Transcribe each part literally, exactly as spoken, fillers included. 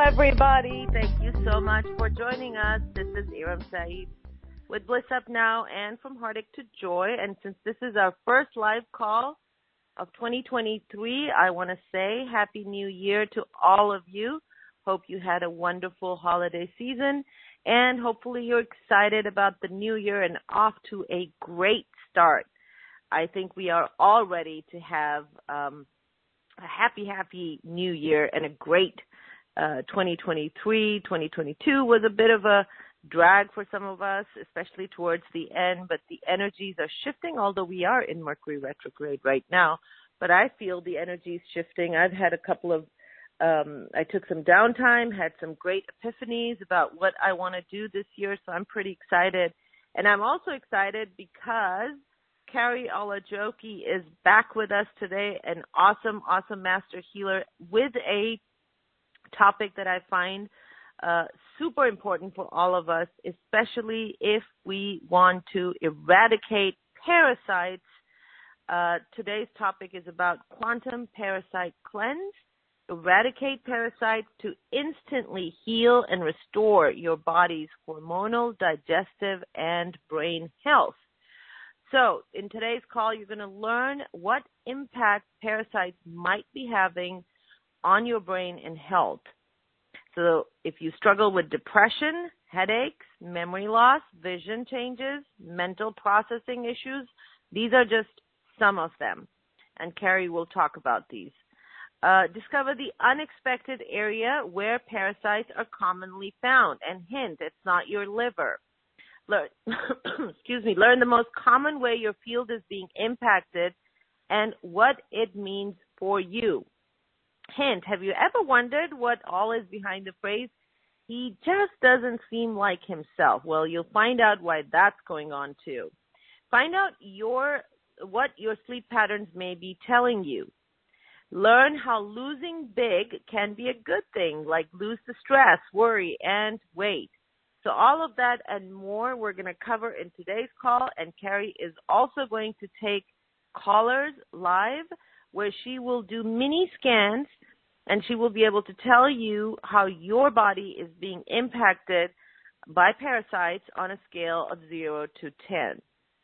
everybody. Thank you so much for joining us. This is Iram Saeed with Bliss Up Now and From Heartache to Joy. And since this is our first live call of twenty twenty-three, I want to say Happy New Year to all of you. Hope you had a wonderful holiday season, and hopefully you're excited about the new year and off to a great start. I think we are all ready to have um, a happy, happy new year and a great uh, twenty twenty-three. twenty twenty-two was a bit of a drag for some of us, especially towards the end, but the energies are shifting, although we are in Mercury retrograde right now. But I feel the energy is shifting. I've had a couple of, um, I took some downtime, had some great epiphanies about what I want to do this year, so I'm pretty excited. And I'm also excited because Carrie Olajoki is back with us today, an awesome, awesome master healer with a topic that I find uh, super important for all of us, especially if we want to eradicate parasites. Uh, today's topic is about quantum parasite cleanse, eradicate parasites to instantly heal and restore your body's hormonal, digestive, and brain health. So in today's call, you're going to learn what impact parasites might be having on your brain and health. So if you struggle with depression, headaches, memory loss, vision changes, mental processing issues, these are just some of them. And Carrie will talk about these. Uh, discover the unexpected area where parasites are commonly found. And hint, it's not your liver. Learn, excuse me, learn the most common way your field is being impacted and what it means for you. Hint, have you ever wondered what all is behind the phrase, he just doesn't seem like himself? Well, you'll find out why that's going on too. Find out your what your sleep patterns may be telling you. Learn how losing big can be a good thing, like lose the stress, worry, and weight. So all of that and more we're going to cover in today's call, and Carrie is also going to take callers live where she will do mini scans and she will be able to tell you how your body is being impacted by parasites on a scale of zero to ten.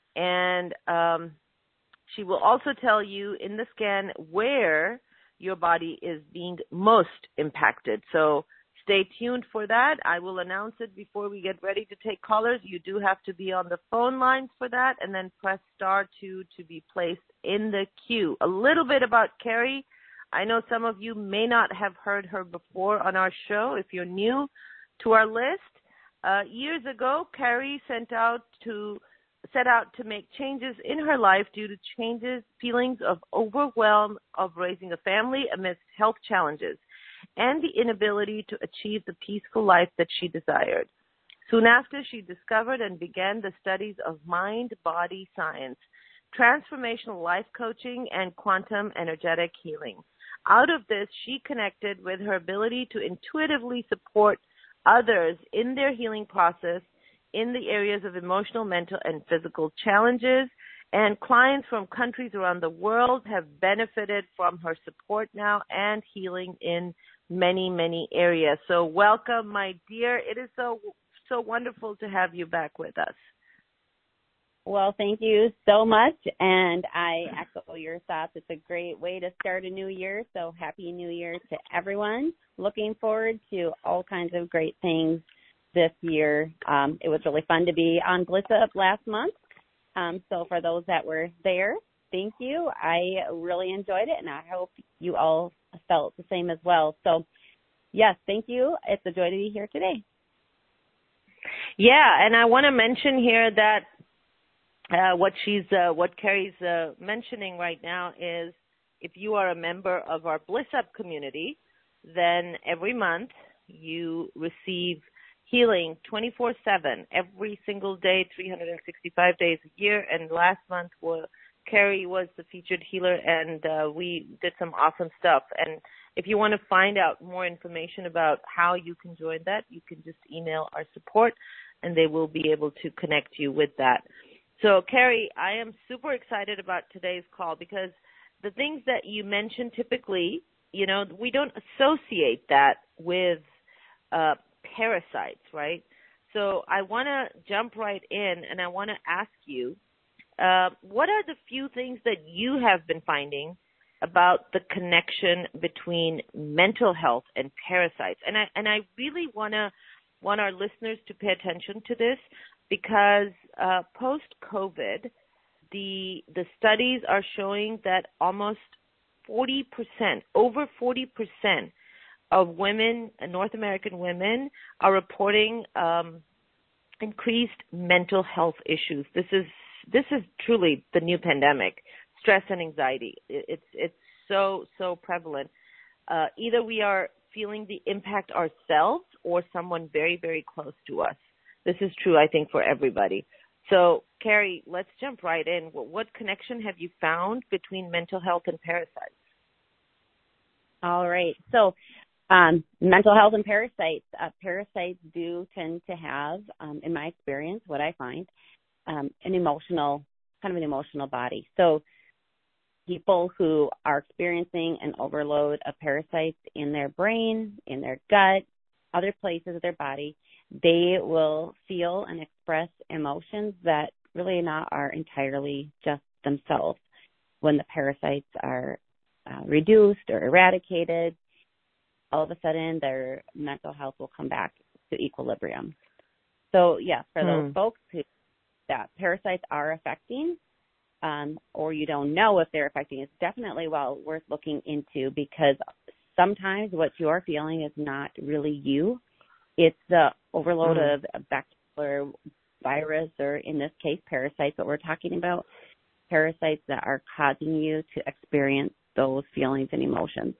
And um, she will also tell you in the scan where your body is being most impacted. So stay tuned for that. I will announce it before we get ready to take callers. You do have to be on the phone lines for that, and then press star two to be placed in the queue. A little bit about Carrie. I know some of you may not have heard her before on our show. If you're new to our list, uh, years ago, Carrie sent out to set out to make changes in her life due to changes, feelings of overwhelm of raising a family amidst health challenges, and the inability to achieve the peaceful life that she desired. Soon after, she discovered and began the studies of mind-body science, transformational life coaching, and quantum energetic healing. Out of this, she connected with her ability to intuitively support others in their healing process in the areas of emotional, mental, and physical challenges. And clients from countries around the world have benefited from her support now and healing in many, many areas. So welcome, my dear. It is so, so wonderful to have you back with us. Well, thank you so much, and I echo your thoughts. It's a great way to start a new year, so happy new year to everyone. Looking forward to all kinds of great things this year. Um, it was really fun to be on Bliss Up last month, um, so for those that were there, thank you. I really enjoyed it, and I hope you all felt the same as well. So, yes, thank you. It's a joy to be here today. Yeah, and I want to mention here that uh, what she's, uh, what Carrie's uh, mentioning right now is if you are a member of our Bliss Up community, then every month you receive healing twenty-four seven, every single day, three hundred sixty-five days a year. And last month, well, Carrie was the featured healer, and uh, we did some awesome stuff. And if you want to find out more information about how you can join that, you can just email our support, and they will be able to connect you with that. So, Carrie, I am super excited about today's call because the things that you mentioned typically, you know, we don't associate that with uh, parasites, right? So I want to jump right in, and I want to ask you, uh, what are the few things that you have been finding about the connection between mental health and parasites? And I and I really want to want our listeners to pay attention to this, because uh, post-COVID, the the studies are showing that almost forty percent, over forty percent of women, North American women, are reporting um, increased mental health issues. This is this is truly the new pandemic. Stress and anxiety. It's it's so so prevalent. Uh, either we are feeling the impact ourselves or someone very very close to us. This is true, I think, for everybody. So, Carrie, let's jump right in. What, what connection have you found between mental health and parasites? All right. So, um, mental health and parasites. Uh, parasites do tend to have, um, in my experience, what I find, um, an emotional, kind of an emotional body. So, people who are experiencing an overload of parasites in their brain, in their gut, other places of their body, they will feel and express emotions that really not are entirely just themselves. When the parasites are uh, reduced or eradicated, all of a sudden their mental health will come back to equilibrium. So, yes, for hmm. those folks who that parasites are affecting, um, or you don't know if they're affecting, it's definitely well worth looking into, because sometimes what you're feeling is not really you. It's the overload mm. of a bacterial virus, or in this case, parasites that we're talking about, parasites that are causing you to experience those feelings and emotions.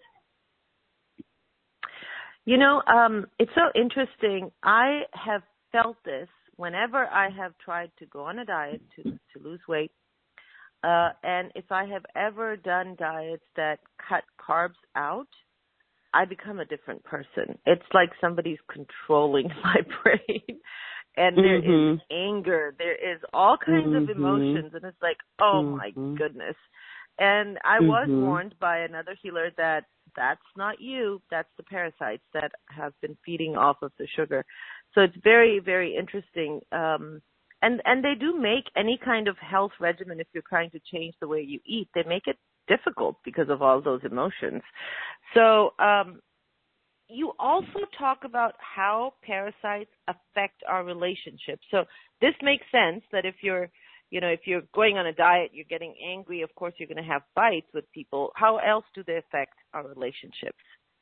You know, um, it's so interesting. I have felt this whenever I have tried to go on a diet to, to lose weight. Uh, and if I have ever done diets that cut carbs out, I become a different person. It's like somebody's controlling my brain. And there mm-hmm. is anger. There is all kinds mm-hmm. of emotions. And it's like, oh, mm-hmm. my goodness. And I mm-hmm. was warned by another healer that that's not you. That's the parasites that have been feeding off of the sugar. So it's very, very interesting. Um, and, and they do make any kind of health regimen, if you're trying to change the way you eat, they make it difficult because of all those emotions. So um, you also talk about how parasites affect our relationships. So this makes sense that if you're, you know, if you're going on a diet, you're getting angry, of course you're going to have fights with people. How else do they affect our relationships?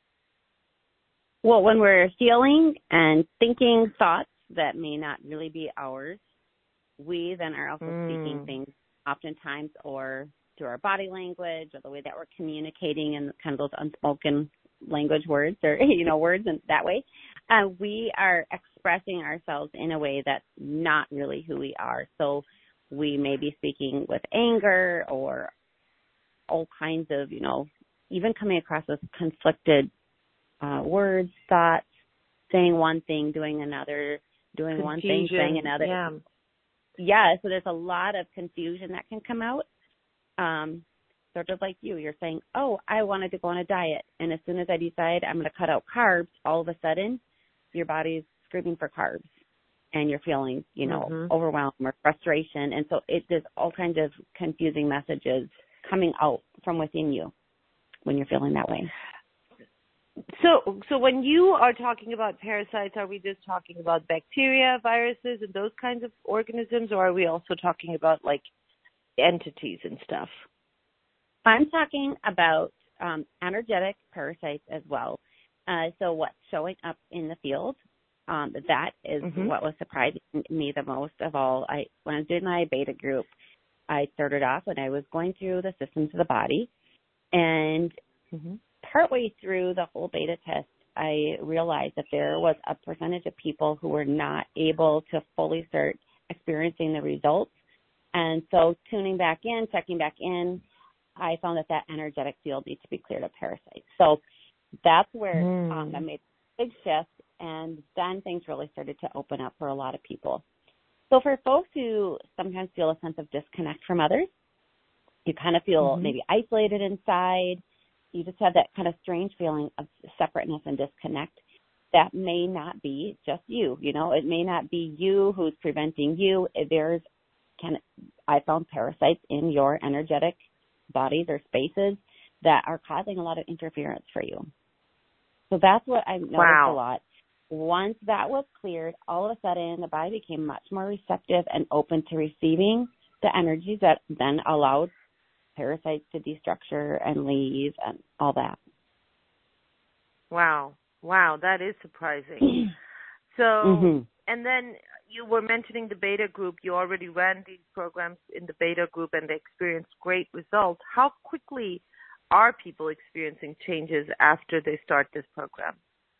Well, when we're feeling and thinking thoughts that may not really be ours, we then are also mm. speaking things oftentimes, or through our body language, or the way that we're communicating, and kind of those unspoken language words, or, you know, words in that way. Uh, we are expressing ourselves in a way that's not really who we are. So we may be speaking with anger, or all kinds of, you know, even coming across as conflicted uh, words, thoughts, saying one thing, doing another, doing Confusion. one thing, saying another. Yeah. yeah, so there's a lot of confusion that can come out. Um, sort of like you, you're saying, oh, I wanted to go on a diet. And as soon as I decide I'm going to cut out carbs, all of a sudden your body's screaming for carbs, and you're feeling, you know, mm-hmm. overwhelmed or frustration. And so it, there's all kinds of confusing messages coming out from within you when you're feeling that way. So, so when you are talking about parasites, are we just talking about bacteria, viruses, and those kinds of organisms, or are we also talking about like entities and stuff? I'm talking about um, energetic parasites as well. Uh, so what's showing up in the field, um, that is mm-hmm. what was surprising me the most of all. I when I was doing my beta group, I started off when I was going through the systems of the body, and mm-hmm. partway through the whole beta test, I realized that there was a percentage of people who were not able to fully start experiencing the results. And so tuning back in, checking back in, I found that that energetic field needs to be cleared of parasites. So that's where mm. um, I made a big shift, and then things really started to open up for a lot of people. So for folks who sometimes feel a sense of disconnect from others, you kind of feel mm-hmm. maybe isolated inside, you just have that kind of strange feeling of separateness and disconnect, that may not be just you. You know, it may not be you who's preventing you. There's, can I found parasites in your energetic bodies or spaces that are causing a lot of interference for you. So that's what I've noticed wow. a lot. Once that was cleared, all of a sudden the body became much more receptive and open to receiving the energies that then allowed parasites to destructure and leave and all that. Wow. Wow, that is surprising. So, mm-hmm. and then you were mentioning the beta group. You already ran these programs in the beta group and they experienced great results. How quickly are people experiencing changes after they start this program?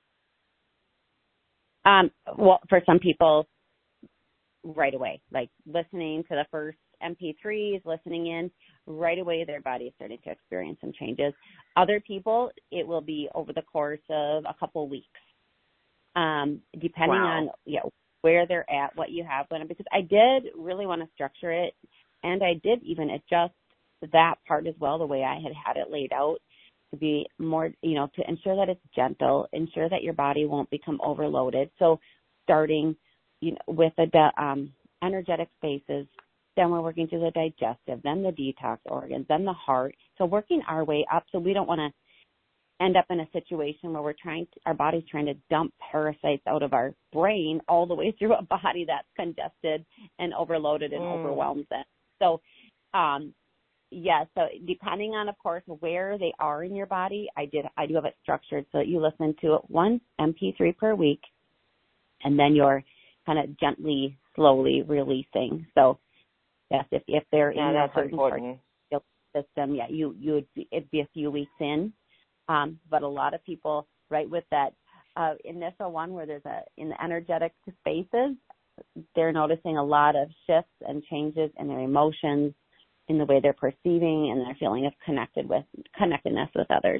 Um, well, for some people, right away, like listening to the first M P threes, listening in, right away their body is starting to experience some changes. Other people, it will be over the course of a couple weeks, um, depending wow. on you know, where they're at, what you have. Because I did really want to structure it, and I did even adjust that part as well, the way I had had it laid out, to be more, you know, to ensure that it's gentle, ensure that your body won't become overloaded. So starting, you know, with the um, energetic spaces, then we're working through the digestive, then the detox organs, then the heart. So working our way up, so we don't want to end up in a situation where we're trying to, our body's trying to dump parasites out of our brain all the way through a body that's congested and overloaded and mm. overwhelmed it. So, um, yeah, so depending on, of course, where they are in your body, I did, I do have it structured so that you listen to it one M P three per week, and then you're kind of gently, slowly releasing. So, yes, if if they're yeah, in a that's certain part important. of the system, yeah, you you would be, it'd be a few weeks in, um, but a lot of people, right, with that uh, initial one where there's a in the energetic spaces, they're noticing a lot of shifts and changes in their emotions, in the way they're perceiving, and their feeling of connected with connectedness with others.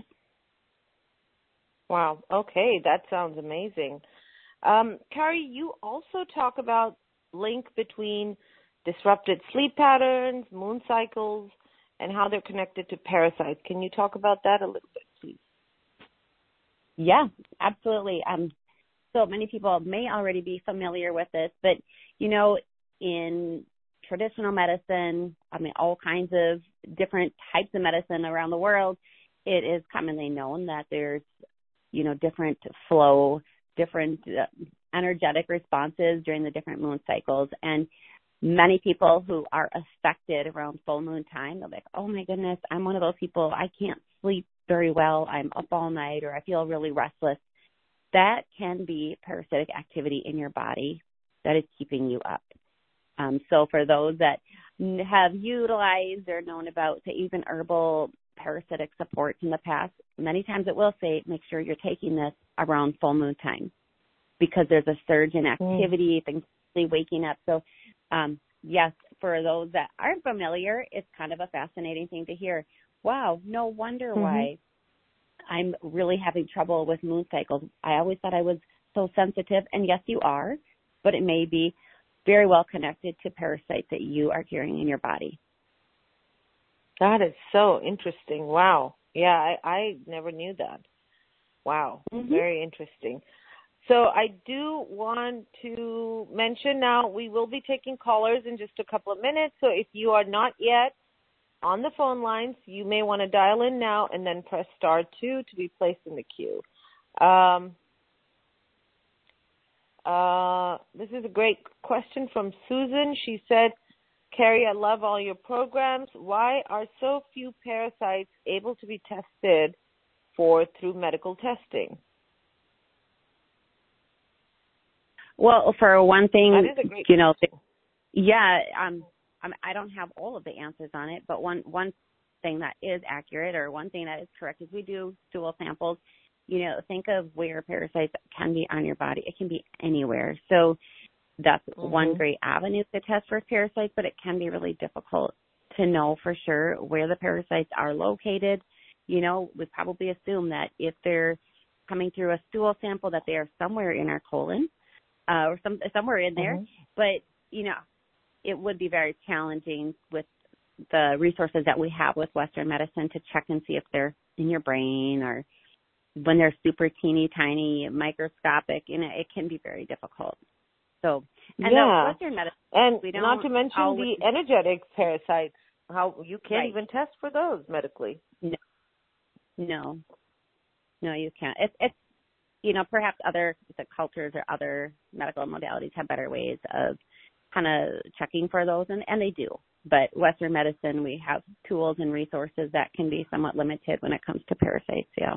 Wow. Okay, that sounds amazing. Um, Carrie, you also talk about link between disrupted sleep patterns, moon cycles, and how they're connected to parasites. Can you talk about that a little bit, please? Yeah, absolutely. Um, so many people may already be familiar with this, but, you know, in traditional medicine, I mean, all kinds of different types of medicine around the world, it is commonly known that there's, you know, different flow, different uh, energetic responses during the different moon cycles. And many people who are affected around full moon time, they're like, oh my goodness, I'm one of those people, I can't sleep very well, I'm up all night, or I feel really restless. That can be parasitic activity in your body that is keeping you up. Um, so for those that have utilized or known about, say, even herbal parasitic supports in the past, many times it will say, make sure you're taking this around full moon time because there's a surge in activity, mm. things waking up. So, um, yes, for those that aren't familiar, it's kind of a fascinating thing to hear. Wow, no wonder mm-hmm. why I'm really having trouble with moon cycles. I always thought I was so sensitive, and yes, you are, but it may be very well connected to parasites that you are carrying in your body. That is so interesting. Wow. Yeah, I, I never knew that. Wow. Mm-hmm. Very interesting. So I do want to mention now we will be taking callers in just a couple of minutes. So if you are not yet on the phone lines, you may want to dial in now and then press star two to be placed in the queue. Um, Uh, this is a great question from Susan. She said, Carrie, I love all your programs. Why are so few parasites able to be tested for through medical testing? Well, for one thing, that is a great you know, question. yeah, um, I don't have all of the answers on it, but one, one thing that is accurate or one thing that is correct is we do stool samples. You know, think of where parasites can be on your body. It can be anywhere. So that's mm-hmm. one great avenue to test for parasites, but it can be really difficult to know for sure where the parasites are located. You know, we probably assume that if they're coming through a stool sample that they are somewhere in our colon uh, or some somewhere in there. Mm-hmm. But, you know, it would be very challenging with the resources that we have with Western medicine to check and see if they're in your brain or when they're super teeny tiny, microscopic, you know, it can be very difficult. So, and yeah. Western medicine, and we don't not to mention always, the energetic parasites, how you can't right. even test for those medically. No, no, no, you can't. It's, it's, you know, perhaps other the cultures or other medical modalities have better ways of kind of checking for those, and, and they do. But Western medicine, we have tools and resources that can be somewhat limited when it comes to parasites, yeah.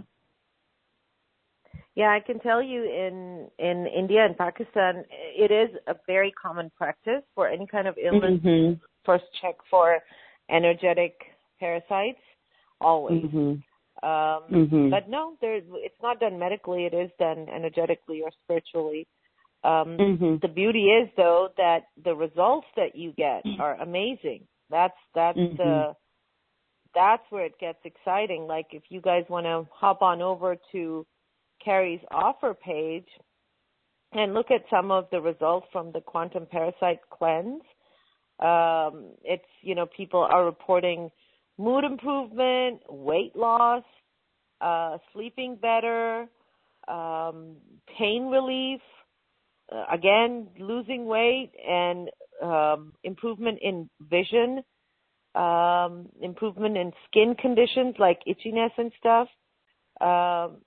Yeah, I can tell you in, in India and Pakistan, it is a very common practice for any kind of illness Mm-hmm. to first check for energetic parasites, always. Mm-hmm. Um, Mm-hmm. but no, there, it's not done medically. It is done energetically or spiritually. Um, Mm-hmm. the beauty is, though, that the results that you get are amazing. That's that's Mm-hmm. the that's where it gets exciting. Like if you guys want to hop on over to Carrie's offer page and look at some of the results from the quantum parasite cleanse. Um, it's, you know, people are reporting mood improvement, weight loss, uh, sleeping better, um, pain relief, uh, again, losing weight, and um, improvement in vision, um, improvement in skin conditions like itchiness and stuff. Um,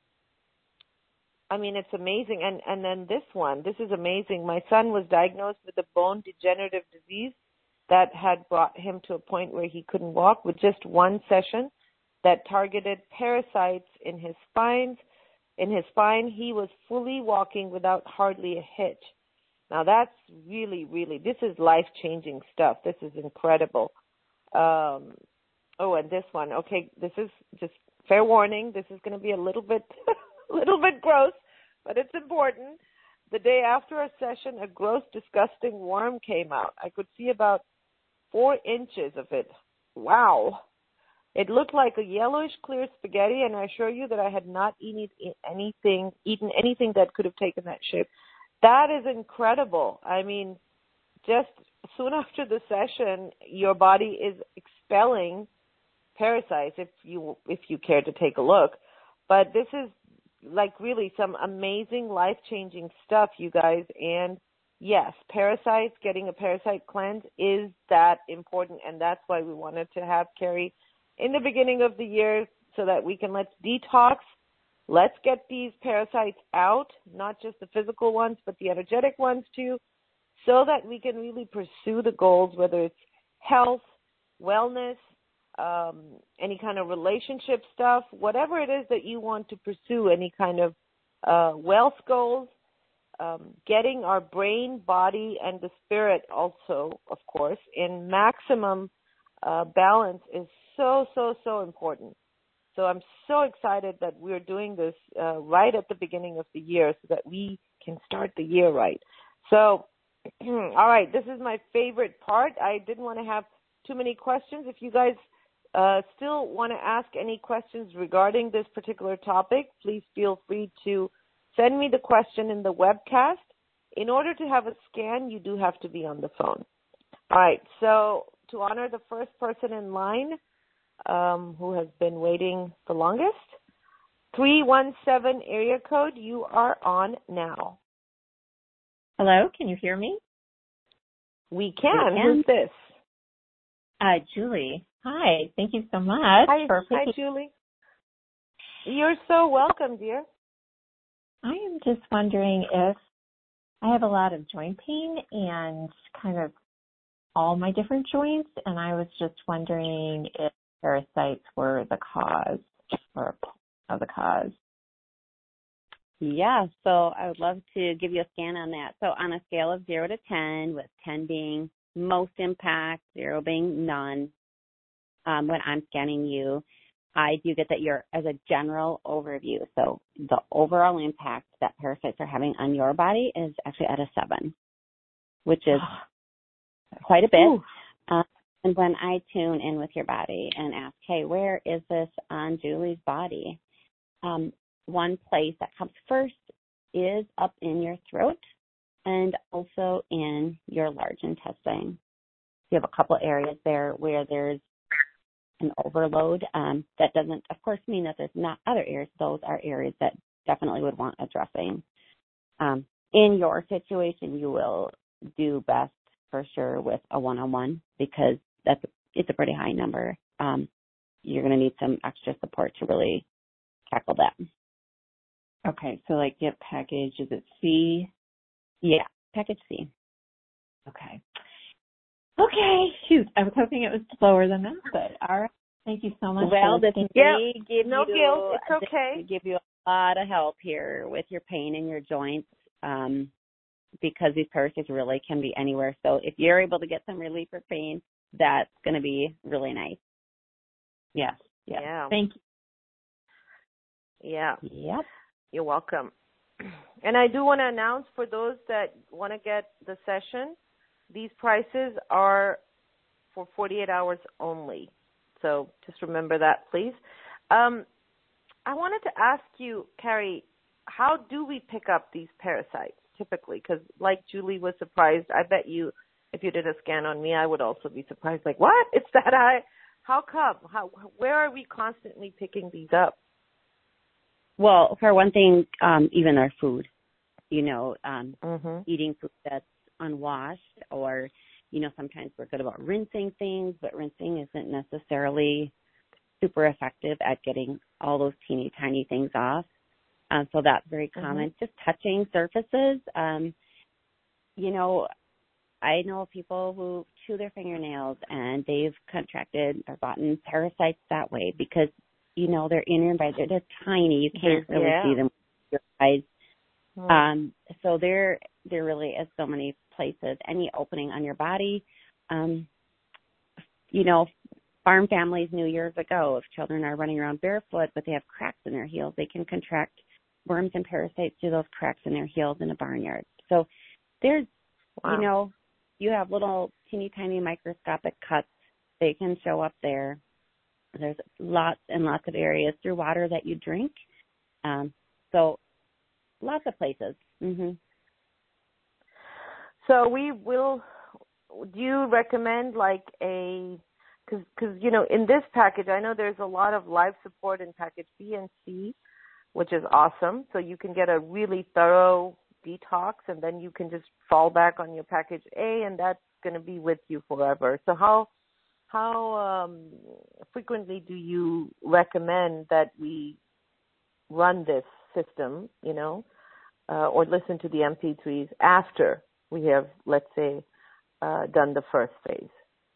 I mean, it's amazing. And, and then this one, this is amazing. My son was diagnosed with a bone degenerative disease that had brought him to a point where he couldn't walk with just one session that targeted parasites in his spines. In his spine, he was fully walking without hardly a hitch. Now, that's really, really, this is life-changing stuff. This is incredible. Um, oh, and this one. Okay, this is just fair warning. This is going to be a little bit... A little bit gross, but it's important. The day after a session, a gross, disgusting worm came out. I could see about four inches of it. Wow. It looked like a yellowish clear spaghetti, and I assure you that I had not eaten anything, eaten anything that could have taken that shape. That is incredible. I mean, just soon after the session, your body is expelling parasites, if you if you care to take a look. But this is like really some amazing life-changing stuff, you guys. And yes, parasites, getting a parasite cleanse is that important, and that's why we wanted to have Carrie in the beginning of the year so that we can let's detox, let's get these parasites out, not just the physical ones, but the energetic ones too, so that we can really pursue the goals, whether it's health, wellness, Um, any kind of relationship stuff, whatever it is that you want to pursue, any kind of uh, wealth goals, um, getting our brain, body, and the spirit also, of course, in maximum uh, balance is so, so, so important. So I'm so excited that we're doing this uh, right at the beginning of the year so that we can start the year right. So, all right, this is my favorite part. I didn't want to have too many questions. If you guys Uh, still want to ask any questions regarding this particular topic, please feel free to send me the question in the webcast. In order to have a scan, you do have to be on the phone. All right, so to honor the first person in line um, who has been waiting the longest, three one seven area code, you are on now. Hello, can you hear me? We can. We can. Who's this? Uh, Julie. Hi, thank you so much Hi, for hi, picking. Julie. You're so welcome, dear. I am just wondering if I have a lot of joint pain and kind of all my different joints, and I was just wondering if parasites were the cause or of the cause. Yeah, so I would love to give you a scan on that. So on a scale of zero to ten, with ten being most impact, zero being none, um, when I'm scanning you, I do get that you're as a general overview. So the overall impact that parasites are having on your body is actually at a seven, which is quite a bit. Uh, and when I tune in with your body and ask, hey, where is this on Julie's body? Um, one place that comes first is up in your throat and also in your large intestine. You have a couple areas there where there's an overload. Um, that doesn't, of course, mean that there's not other areas. Those are areas that definitely would want addressing. Um, in your situation, you will do best for sure with a one-on-one because that's it's a pretty high number. Um, you're going to need some extra support to really tackle that. Okay, so like get package, is it C? Yeah, package C. Okay. Okay, shoot. I was hoping it was slower than that, but all right. Thank you so much. Well, this may Yep. give no you guilt. It's this okay. may give you a lot of help here with your pain in your joints, um, because these parasites really can be anywhere. So if you're able to get some relief for pain, that's going to be really nice. Yes. Yes. Yeah. Thank you. Yeah. Yep. You're welcome. And I do want to announce for those that want to get the session, these prices are for forty-eight hours only. So just remember that, please. Um, I wanted to ask you, Carrie, how do we pick up these parasites typically? Because like Julie was surprised, I bet you if you did a scan on me, I would also be surprised. Like, what? It's that high? How come? How? Where are we constantly picking these up? Well, for one thing, um, even our food, you know, um, mm-hmm. eating food that's unwashed, or, you know, sometimes we're good about rinsing things, but rinsing isn't necessarily super effective at getting all those teeny tiny things off. Um, so that's very common. Mm-hmm. Just touching surfaces. Um, you know, I know people who chew their fingernails and they've contracted or gotten parasites that way because, you know, they're in your body. They're, they're tiny. You can't really yeah. see them with your eyes. Hmm. Um, so there, there really is so many places, any opening on your body. Um, you know, farm families knew years ago if children are running around barefoot, but they have cracks in their heels, they can contract worms and parasites through those cracks in their heels in a barnyard. So there's, wow. you know, you have little teeny tiny microscopic cuts. They can show up there. There's lots and lots of areas through water that you drink. Um, so lots of places. Mm-hmm. So we will, do you recommend like a, because, cause, you know, in this package, I know there's a lot of life support in package B and C, which is awesome. So you can get a really thorough detox and then you can just fall back on your package A and that's going to be with you forever. So how, how um, frequently do you recommend that we run this system, you know, uh, or listen to the M P threes after we have, let's say, uh, done the first phase?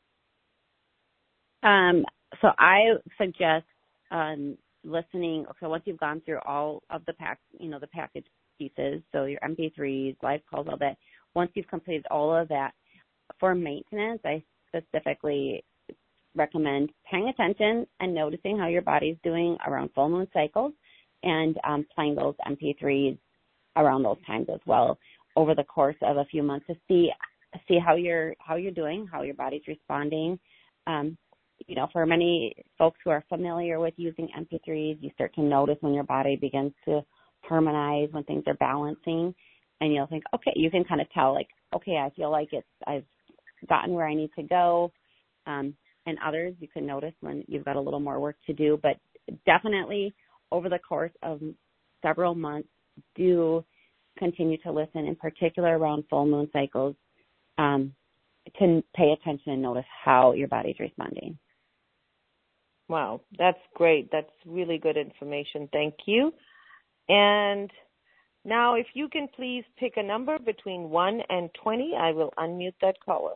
Um, so I suggest um, listening. Okay, once you've gone through all of the pack, you know, the package pieces, so your M P threes, live calls, all that. Once you've completed all of that, for maintenance, I specifically recommend paying attention and noticing how your body's doing around full moon cycles, and um, playing those M P threes around those times as well over the course of a few months to see see how you're how you're doing, how your body's responding. Um, you know, for many folks who are familiar with using M P threes, you start to notice when your body begins to harmonize, when things are balancing, and you'll think, okay, you can kind of tell, like, okay, I feel like it's I've gotten where I need to go. Um, and others, you can notice when you've got a little more work to do, but definitely over the course of several months, do continue to listen, in particular around full moon cycles, um, to pay attention and notice how your body's responding. Wow, that's great. That's really good information. Thank you. And now if you can please pick a number between one and twenty, I will unmute that caller.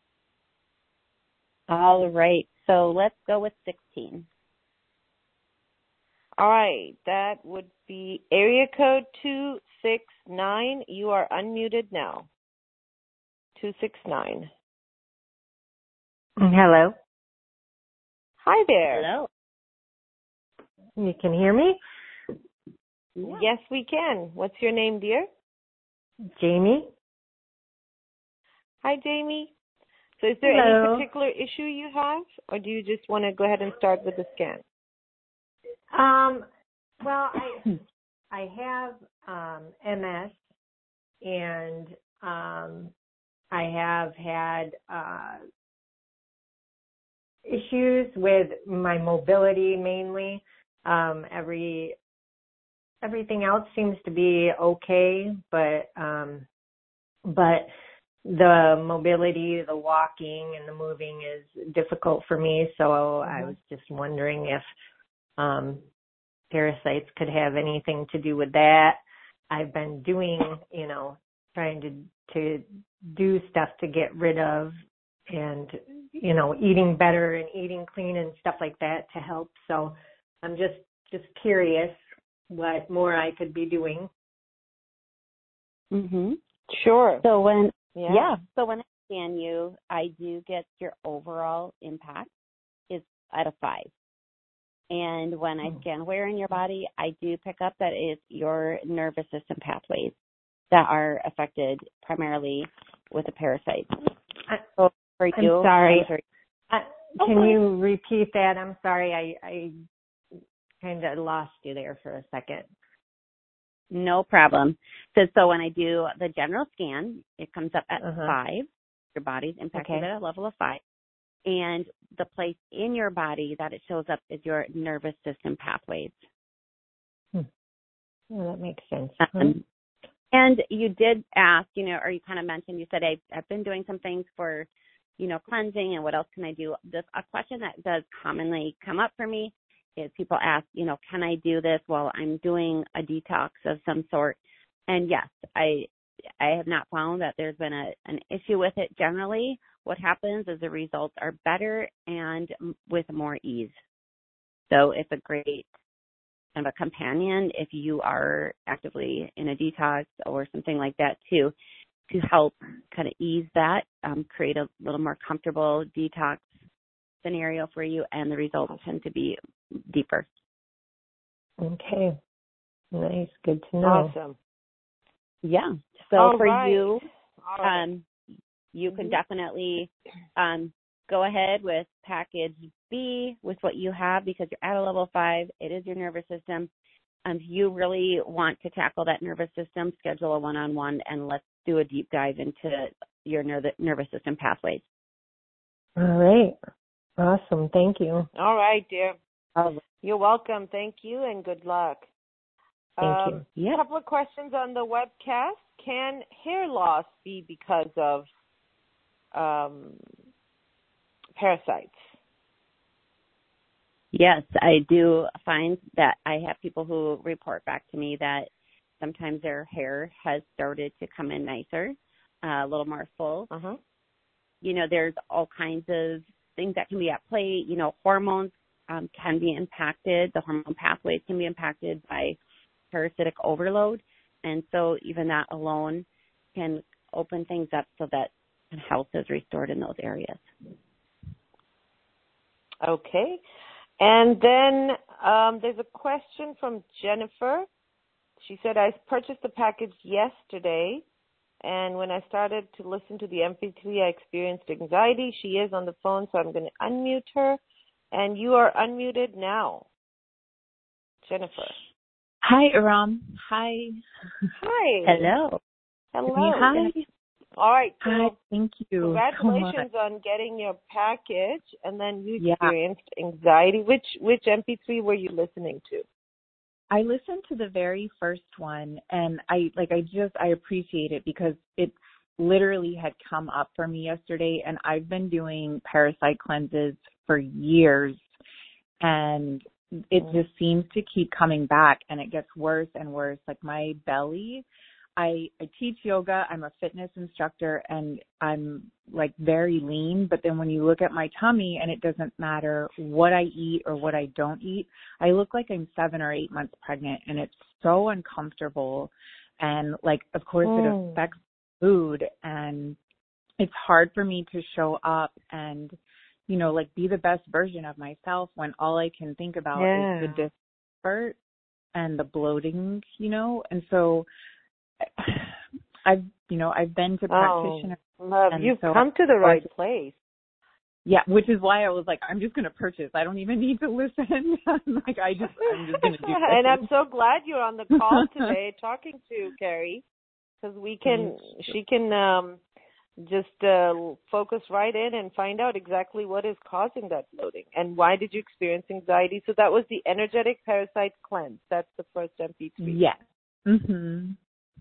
All right. So let's go with sixteen. All right. That would be area code two six nine. You are unmuted now. two six nine. Hello. Hi there. Hello. You can hear me? Yeah. Yes, we can. What's your name, dear? Jamie. Hi, Jamie. So is there Hello. any particular issue you have, or do you just want to go ahead and start with the scan? Um, well, I I have um, M S, and um, I have had uh, issues with my mobility mainly. Um, every everything else seems to be okay, but um, but the mobility, the walking, and the moving is difficult for me. So mm-hmm. I was just wondering if um, parasites could have anything to do with that. I've been doing, you know, trying to to do stuff to get rid of, and you know, eating better and eating clean and stuff like that to help. So I'm just just curious what more I could be doing. Mhm. Sure. So when yeah. yeah, so when I scan you, I do get your overall impact is at a five. And when I scan where in your body, I do pick up that it's your nervous system pathways that are affected primarily with the parasites. I, so for I'm you, sorry. I'm sorry. I, can okay. you repeat that? I'm sorry. I, I kind of lost you there for a second. No problem. So, so when I do the general scan, it comes up at uh-huh. five. Your body's impacted okay. at a level of five. And the place in your body that it shows up is your nervous system pathways. Hmm. Well, that makes sense. Um, and you did ask, you know, or you kind of mentioned, you said, I've, I've been doing some things for, you know, cleansing, and what else can I do? This, a question that does commonly come up for me is people ask, you know, can I do this while I'm doing a detox of some sort? And yes, I I have not found that there's been a, an issue with it generally. What happens is the results are better and with more ease. So it's a great kind of a companion if you are actively in a detox or something like that too, to help kind of ease that, um, create a little more comfortable detox scenario for you, and the results tend to be deeper. Okay. Nice. Good to know. Awesome. Yeah. So All for right. you, right. um, you mm-hmm. can definitely um, go ahead with package B with what you have, because you're at a level five. It is your nervous system. Um, if you really want to tackle that nervous system, schedule a one-on-one and let's do a deep dive into your ner- nervous system pathways. All right. Awesome. Thank you. All right, dear. Oh. You're welcome. Thank you, and good luck. Thank um, you. A couple of questions on the webcast. Can hair loss be because of um, parasites? Yes, I do find that I have people who report back to me that sometimes their hair has started to come in nicer, uh, a little more full. Uh-huh. You know, there's all kinds of things that can be at play. You know, hormones um, can be impacted. The hormone pathways can be impacted by parasitic overload. And so even that alone can open things up so that health is restored in those areas. Okay. And then um, there's a question from Jennifer. She said, I purchased the package yesterday, and when I started to listen to the M P three, I experienced anxiety. She is on the phone, so I'm going to unmute her. And you are unmuted now, Jennifer. Hi, Iram. Hi. Hi. Hello. Hello. Hi. All right. So Hi. Thank you. Congratulations so on getting your package, and then you yeah. experienced anxiety. Which which M P three were you listening to? I listened to the very first one, and I like I just I appreciate it because it literally had come up for me yesterday, and I've been doing parasite cleanses for years, and it just seems to keep coming back, and it gets worse and worse. Like my belly, I, I teach yoga. I'm a fitness instructor, and I'm like very lean. But then when you look at my tummy, and it doesn't matter what I eat or what I don't eat, I look like I'm seven or eight months pregnant, and it's so uncomfortable. And like, of course, mm. it affects food, and it's hard for me to show up and, you know, like be the best version of myself when all I can think about yeah. is the discomfort and the bloating, you know. And so I've, you know, I've been to practitioners. Oh, love, you've so come to the right place. Yeah, which is why I was like, I'm just going to purchase. I don't even need to listen. like, I just, I'm just going to do this. And I'm so glad you're on the call today talking to Carrie, because we can, she can um, just uh, focus right in and find out exactly what is causing that bloating and why did you experience anxiety. So that was the energetic parasite cleanse. That's the first M P three. Yes. Mhm.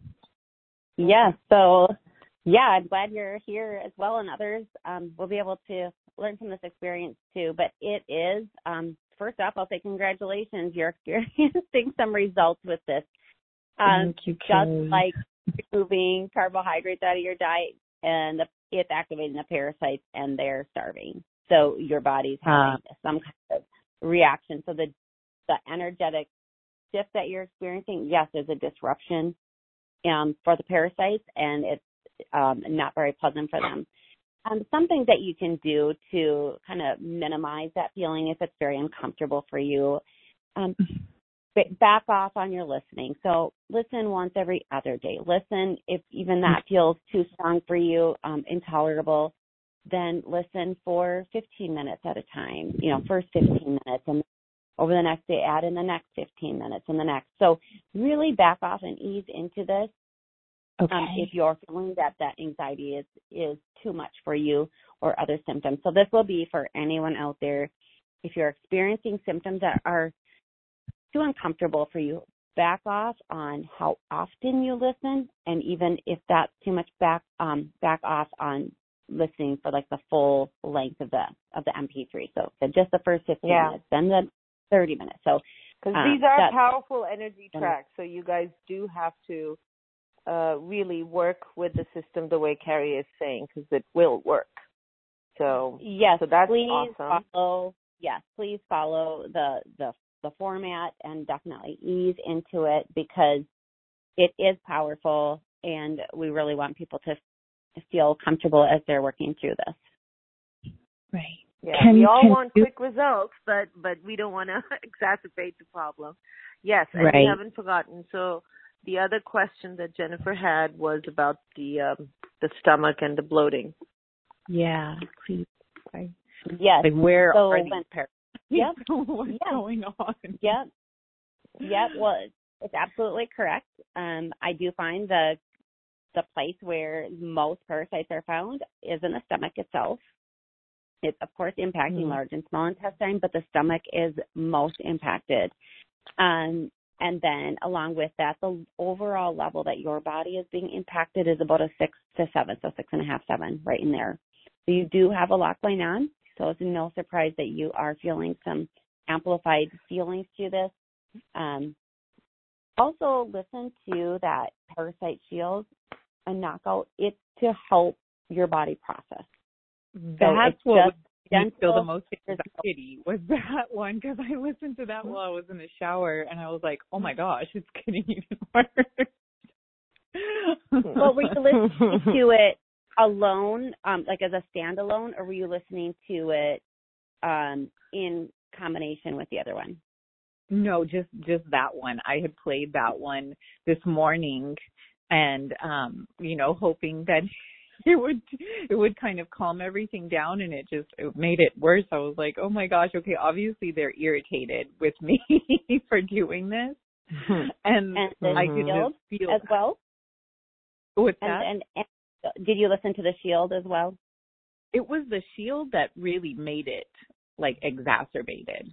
Yes. So, yeah, I'm glad you're here as well, and others um, will be able to learn from this experience too. But it is, um, first off, I'll say congratulations. You're experiencing some results with this. Um, Thank you, just Carrie. like removing carbohydrates out of your diet, and the, it's activating the parasites, and they're starving. So your body's having uh, some kind of reaction. So the the energetic shift that you're experiencing, yes, there's a disruption um, for the parasites, and it's um, not very pleasant for them. Um, something that you can do to kind of minimize that feeling if it's very uncomfortable for you, um, back off on your listening. So listen once every other day. Listen if even that feels too strong for you, um, intolerable, then listen for fifteen minutes at a time, you know, first fifteen minutes, and over the next day add in the next fifteen minutes and the next. So really back off and ease into this. Okay. Um, if you're feeling that that anxiety is, is too much for you or other symptoms. So this will be for anyone out there. If you're experiencing symptoms that are too uncomfortable for you, back off on how often you listen, and even if that's too much, back um back off on listening for like the full length of the of the M P three. So, so just the first fifteen yeah. minutes, then the thirty minutes. So because um, these are powerful energy tracks, so you guys do have to uh, really work with the system the way Carrie is saying, because it will work. So yes, so that's please awesome. follow. Yes, please follow the the the format and definitely ease into it, because it is powerful, and we really want people to feel comfortable as they're working through this. Right. Yeah, Can, we all can want you, quick results, but but we don't want to exacerbate the problem. Yes, and right. we haven't forgotten. So the other question that Jennifer had was about the um, the stomach and the bloating. Yeah, please. Right. Yes. Like where so are these when, parasites? Yep. What's yep. going on? Yep. Yep. Well, it's absolutely correct. Um, I do find the the place where most parasites are found is in the stomach itself. It's, of course, impacting mm. large and small intestine, but the stomach is most impacted. Um, and then along with that, the overall level that your body is being impacted is about a six to seven, so six and a half, seven, right in there. So you do have a lot going on. So it's no surprise that you are feeling some amplified feelings to this. Um, also, listen to that parasite shield and knockout. It's to help your body process. That's so what made me gentle, feel the most anxiety was that one, because I listened to that while I was in the shower, and I was like, oh my gosh, it's getting even worse. Well, were you listening to it alone, um, like as a standalone, or were you listening to it um, in combination with the other one? No, just just that one. I had played that one this morning, and um, you know, hoping that it would it would kind of calm everything down, and it just it made it worse. I was like, oh my gosh, okay, obviously they're irritated with me for doing this, and, and I could just feel as well. What's and, that? And, and did you listen to the shield as well? It was the shield that really made it like exacerbated.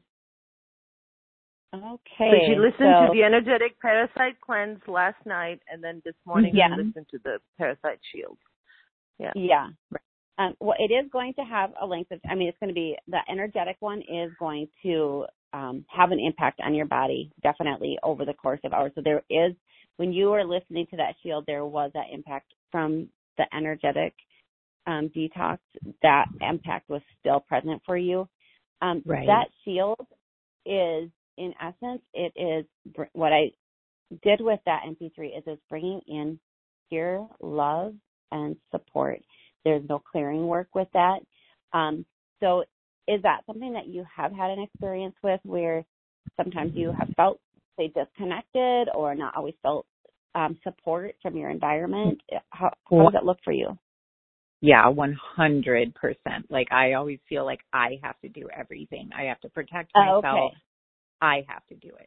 Okay. So she listened so, to the energetic parasite cleanse last night, and then this morning yeah. she listened to the parasite shield. Yeah. Yeah. Um, well, it is going to have a length of, I mean, it's going to be, the energetic one is going to um, have an impact on your body, definitely, over the course of hours. So there is, when you were listening to that shield, there was that impact from the energetic um, detox. That impact was still present for you. Um, right. That shield is, in essence, it is what I did with that M P three is it's bringing in pure love and support. There's no clearing work with that. Um, so is that something that you have had an experience with where sometimes you have felt, say, disconnected or not always felt um, support from your environment? How, how does it look for you? Yeah, one hundred percent. Like I always feel like I have to do everything. I have to protect myself. Oh, okay. I have to do it.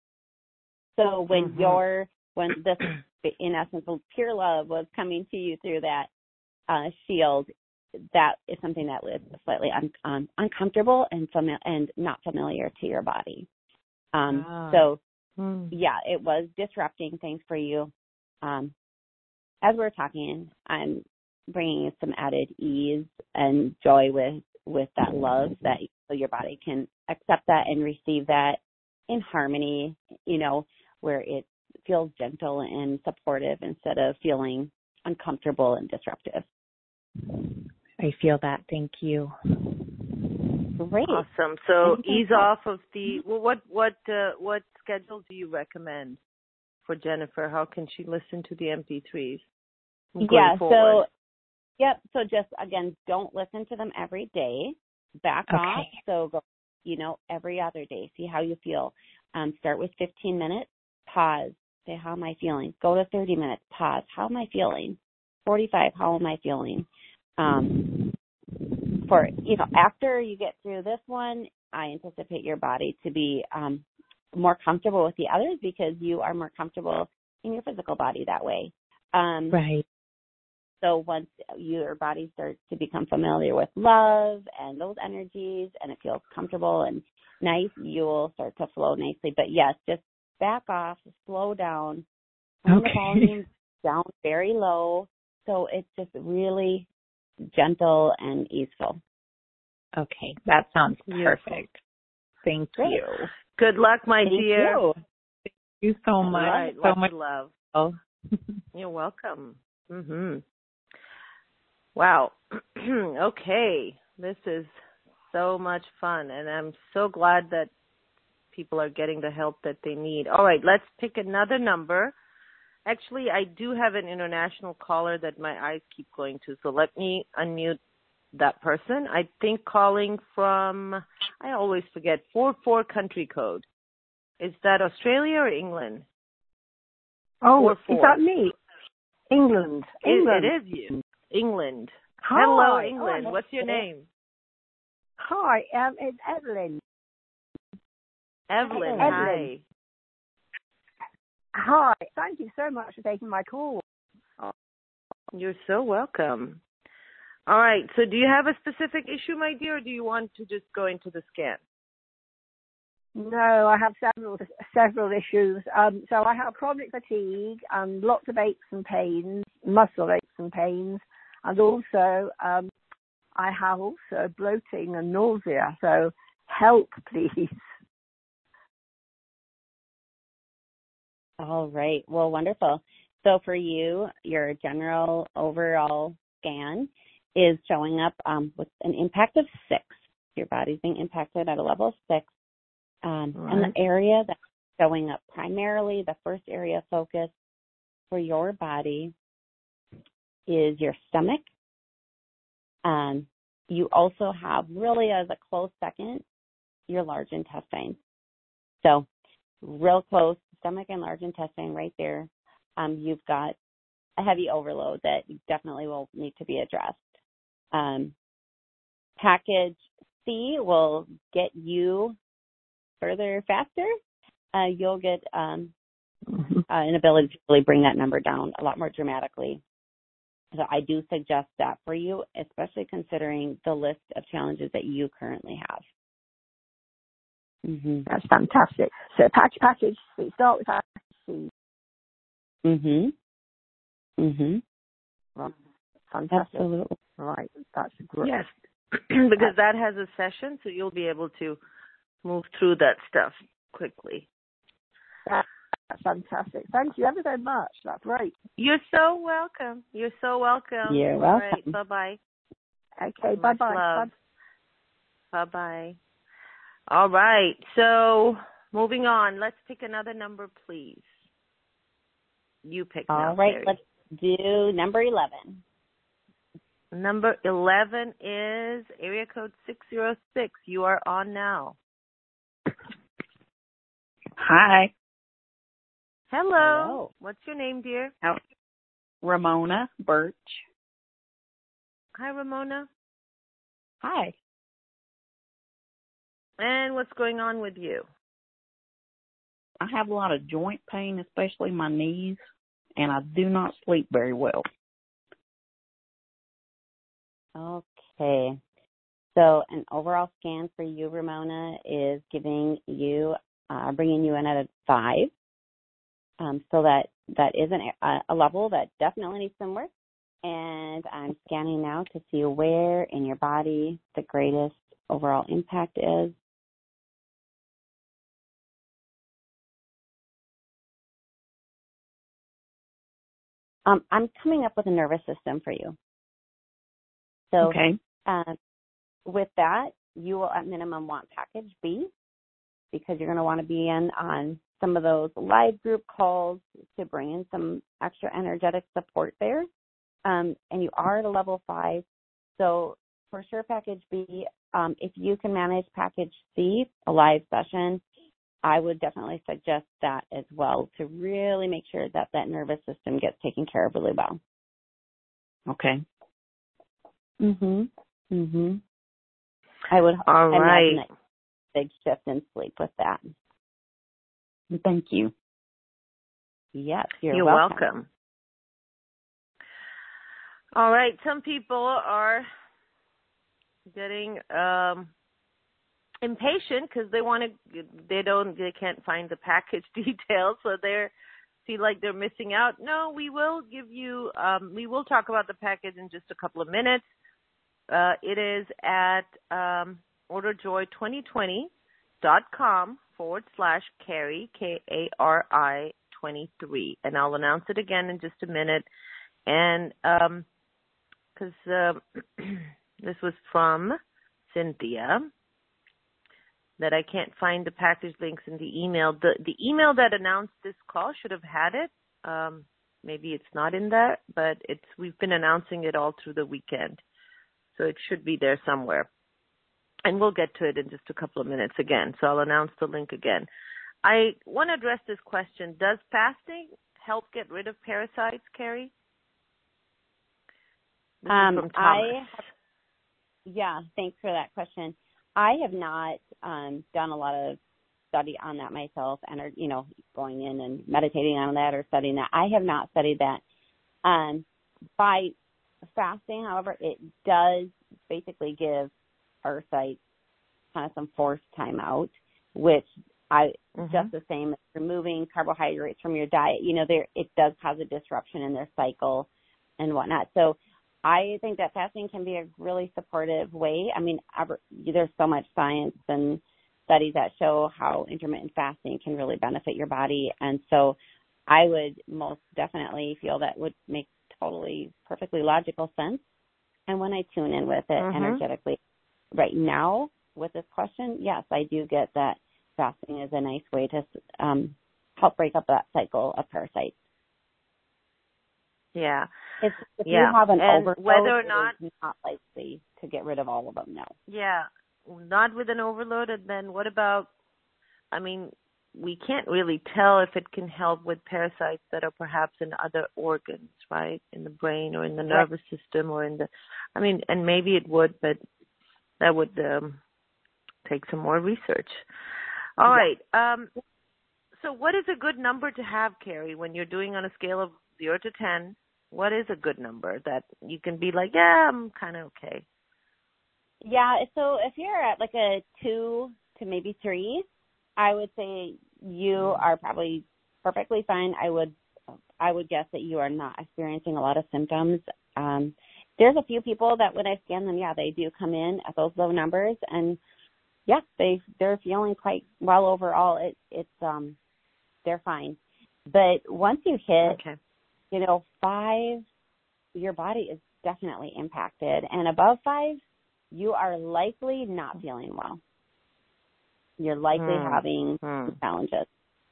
So when mm-hmm. you're, when this, in essence, pure love was coming to you through that, uh, shield, that is something that is slightly un- um, uncomfortable and fami- and not familiar to your body. Um, ah. So, hmm. yeah, it was disrupting things for you. Um, as we're talking, I'm bringing you some added ease and joy with, with that love, that so your body can accept that and receive that in harmony, you know, where it feels gentle and supportive instead of feeling uncomfortable and disruptive. I feel that. Thank you. Great. Awesome. So Anything ease else? off of the. Well, what what uh, what schedule do you recommend for Jennifer? How can she listen to the M P threes? Going Yeah. forward? So, yep. So just again, don't listen to them every day. Back Okay. off. So go, you know, every other day. See how you feel. Um, start with fifteen minutes. Pause. Say, how am I feeling? Go to thirty minutes. Pause. How am I feeling? forty-five. How am I feeling? Um, for, you know, after you get through this one, I anticipate your body to be um, more comfortable with the others because you are more comfortable in your physical body that way. Um, Right. So once your body starts to become familiar with love and those energies and it feels comfortable and nice, you will start to flow nicely. But yes, just back off, slow down, turn Okay. the volume down very low so it's just really gentle and easeful. Okay. That sounds Beautiful. perfect. Thank Great. you. Good luck, my Thank dear. you. Thank you so much. All right, So lots much of love. love. You're welcome. Mhm. Wow. Okay. This is so much fun, and I'm so glad that people are getting the help that they need. All right, let's pick another number. Actually, I do have an international caller that my eyes keep going to, so let me unmute that person. I think calling from, I always forget, four four country code. Is that Australia or England? Oh, four, is four. that me? England. England. It, it is you. England. Hi. Hello, England. Oh, What's your name? Hi, um, it's Evelyn. Evelyn. Evelyn. Hi. Hi. Thank you so much for taking my call. You're so welcome. All right. So do you have a specific issue, my dear, or do you want to just go into the scan? No, I have several several issues. Um, so I have chronic fatigue and lots of aches and pains, muscle aches and pains, and also um, I have also bloating and nausea. So help, please. All right. Well, wonderful. So for you, your general overall scan is showing up um, with an impact of six. Your body's being impacted at a level of six. Um, Right. And the area that's showing up primarily, the first area of focus for your body is your stomach. Um, you also have really as a close second, your large intestine. So real close, stomach and large intestine right there. Um, you've got a heavy overload that definitely will need to be addressed. Um, package C will get you further faster. Uh, you'll get um, Mm-hmm. uh, an ability to really bring that number down a lot more dramatically. So I do suggest that for you, especially considering the list of challenges that you currently have. Mm-hmm. That's fantastic. So package, package, we start with package C. Mm-hmm. Mm-hmm. Right. Fantastic. Absolutely. Right. That's great. Yes, because that has a session, so you'll be able to move through that stuff quickly. That's fantastic. Thank you ever so much. That's great. You're so welcome. You're so welcome. You're All welcome. right, bye-bye. Okay, Much bye-bye. love. Bye-bye. All right, so moving on. Let's pick another number, please. You pick now, All right, Terry. let's do number eleven. Number eleven is area code six zero six. You are on now. Hi. Hello. Hello. What's your name, dear? How- Ramona Birch. Hi, Ramona. Hi. And what's going on with you? I have a lot of joint pain, especially my knees, and I do not sleep very well. Okay. So an overall scan for you, Ramona, is giving you, uh, bringing you in at a five. Um, so that, that is an, a, a level that definitely needs some work. And I'm scanning now to see where in your body the greatest overall impact is. Um, I'm coming up with a nervous system for you. So Okay. uh, with that, you will at minimum want package B, because you're going to want to be in on some of those live group calls to bring in some extra energetic support there. Um, and you are at a level five. So for sure, package B, um, if you can manage package C, a live session, I would definitely suggest that as well to really make sure that that nervous system gets taken care of really well. Okay. Mhm. Mhm. I would All right. imagine a big shift in sleep with that. Thank you. Yes, you're, You're welcome. welcome. All right. Some people are getting um, impatient because they want to. They don't. They can't find the package details, so they're feel like they're missing out. No, we will give you. Um, we will talk about the package in just a couple of minutes. Uh, it is at um, order joy twenty twenty dot com forward slash Kari, K A R I twenty-three. And I'll announce it again in just a minute. And because um, uh, this was from Cynthia, that I can't find the package links in the email. The, the email that announced this call should have had it. Um, maybe it's not in there, but it's we've been announcing it all through the weekend. So it should be there somewhere. And we'll get to it in just a couple of minutes again. So I'll announce the link again. I want to address this question. Does fasting help get rid of parasites, Kari? This Um, is from Thomas. I have, yeah, thanks for that question. I have not um, done a lot of study on that myself and, are, you know, going in and meditating on that or studying that. I have not studied that. Um, by fasting, however, it does basically give parasites kind of some forced time out, which I mm-hmm. just the same as removing carbohydrates from your diet. You know, there it does cause a disruption in their cycle and whatnot. So I think that fasting can be a really supportive way. I mean, there's so much science and studies that show how intermittent fasting can really benefit your body. And so I would most definitely feel that would make totally, perfectly logical sense. And when I tune in with it mm-hmm. energetically right now with this question, yes, I do get that fasting is a nice way to um, help break up that cycle of parasites. Yeah. If, if yeah. you have an and overload, whether or not, it is not likely to get rid of all of them, no. Yeah, not with an overload. And then what about, I mean, we can't really tell if it can help with parasites that are perhaps in other organs, right, in the brain or in the nervous right. system or in the, I mean, and maybe it would, but that would um, take some more research. All yeah. right. Um, so what is a good number to have, Kari, when you're doing on a scale of zero to ten? What is a good number that you can be like, yeah, I'm kind of okay? Yeah, so if you're at like a two to maybe three, I would say you are probably perfectly fine. I would I would guess that you are not experiencing a lot of symptoms. Um, there's a few people that when I scan them, yeah, they do come in at those low numbers, and yeah, they they're feeling quite well overall. It it's um they're fine, but once you hit, okay. you know, five, your body is definitely impacted, and above five, you are likely not feeling well. You're likely hmm. having hmm. challenges.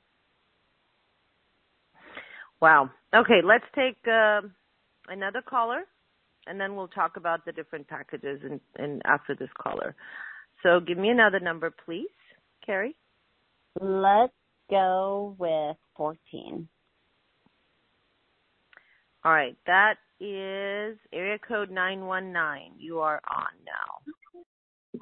Wow. Okay, let's take uh, another caller, and then we'll talk about the different packages and, and after this caller. So give me another number, please, Kari. Let's go with fourteen. All right, that is area code nine one nine. You are on now.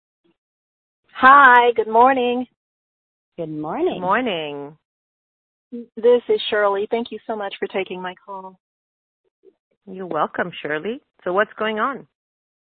Hi, good morning. Good morning. Good morning. This is Shirley. Thank you so much for taking my call. You're welcome, Shirley. So what's going on?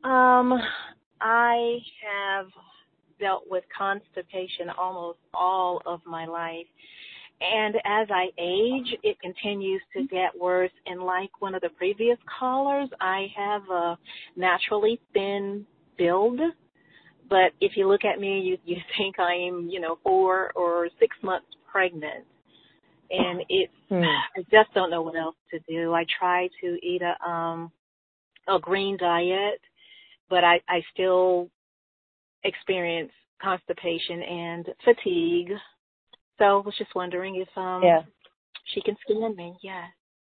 Um, I have dealt with constipation almost all of my life. And as I age, it continues to get worse. And like one of the previous callers, I have a naturally thin build. But if you look at me, you, you think I'm, you know, four or six months pregnant. And it's, hmm. I just don't know what else to do. I try to eat a, um, a green diet, but I, I still experience constipation and fatigue. So I was just wondering if um yeah. she can scan me. Yeah.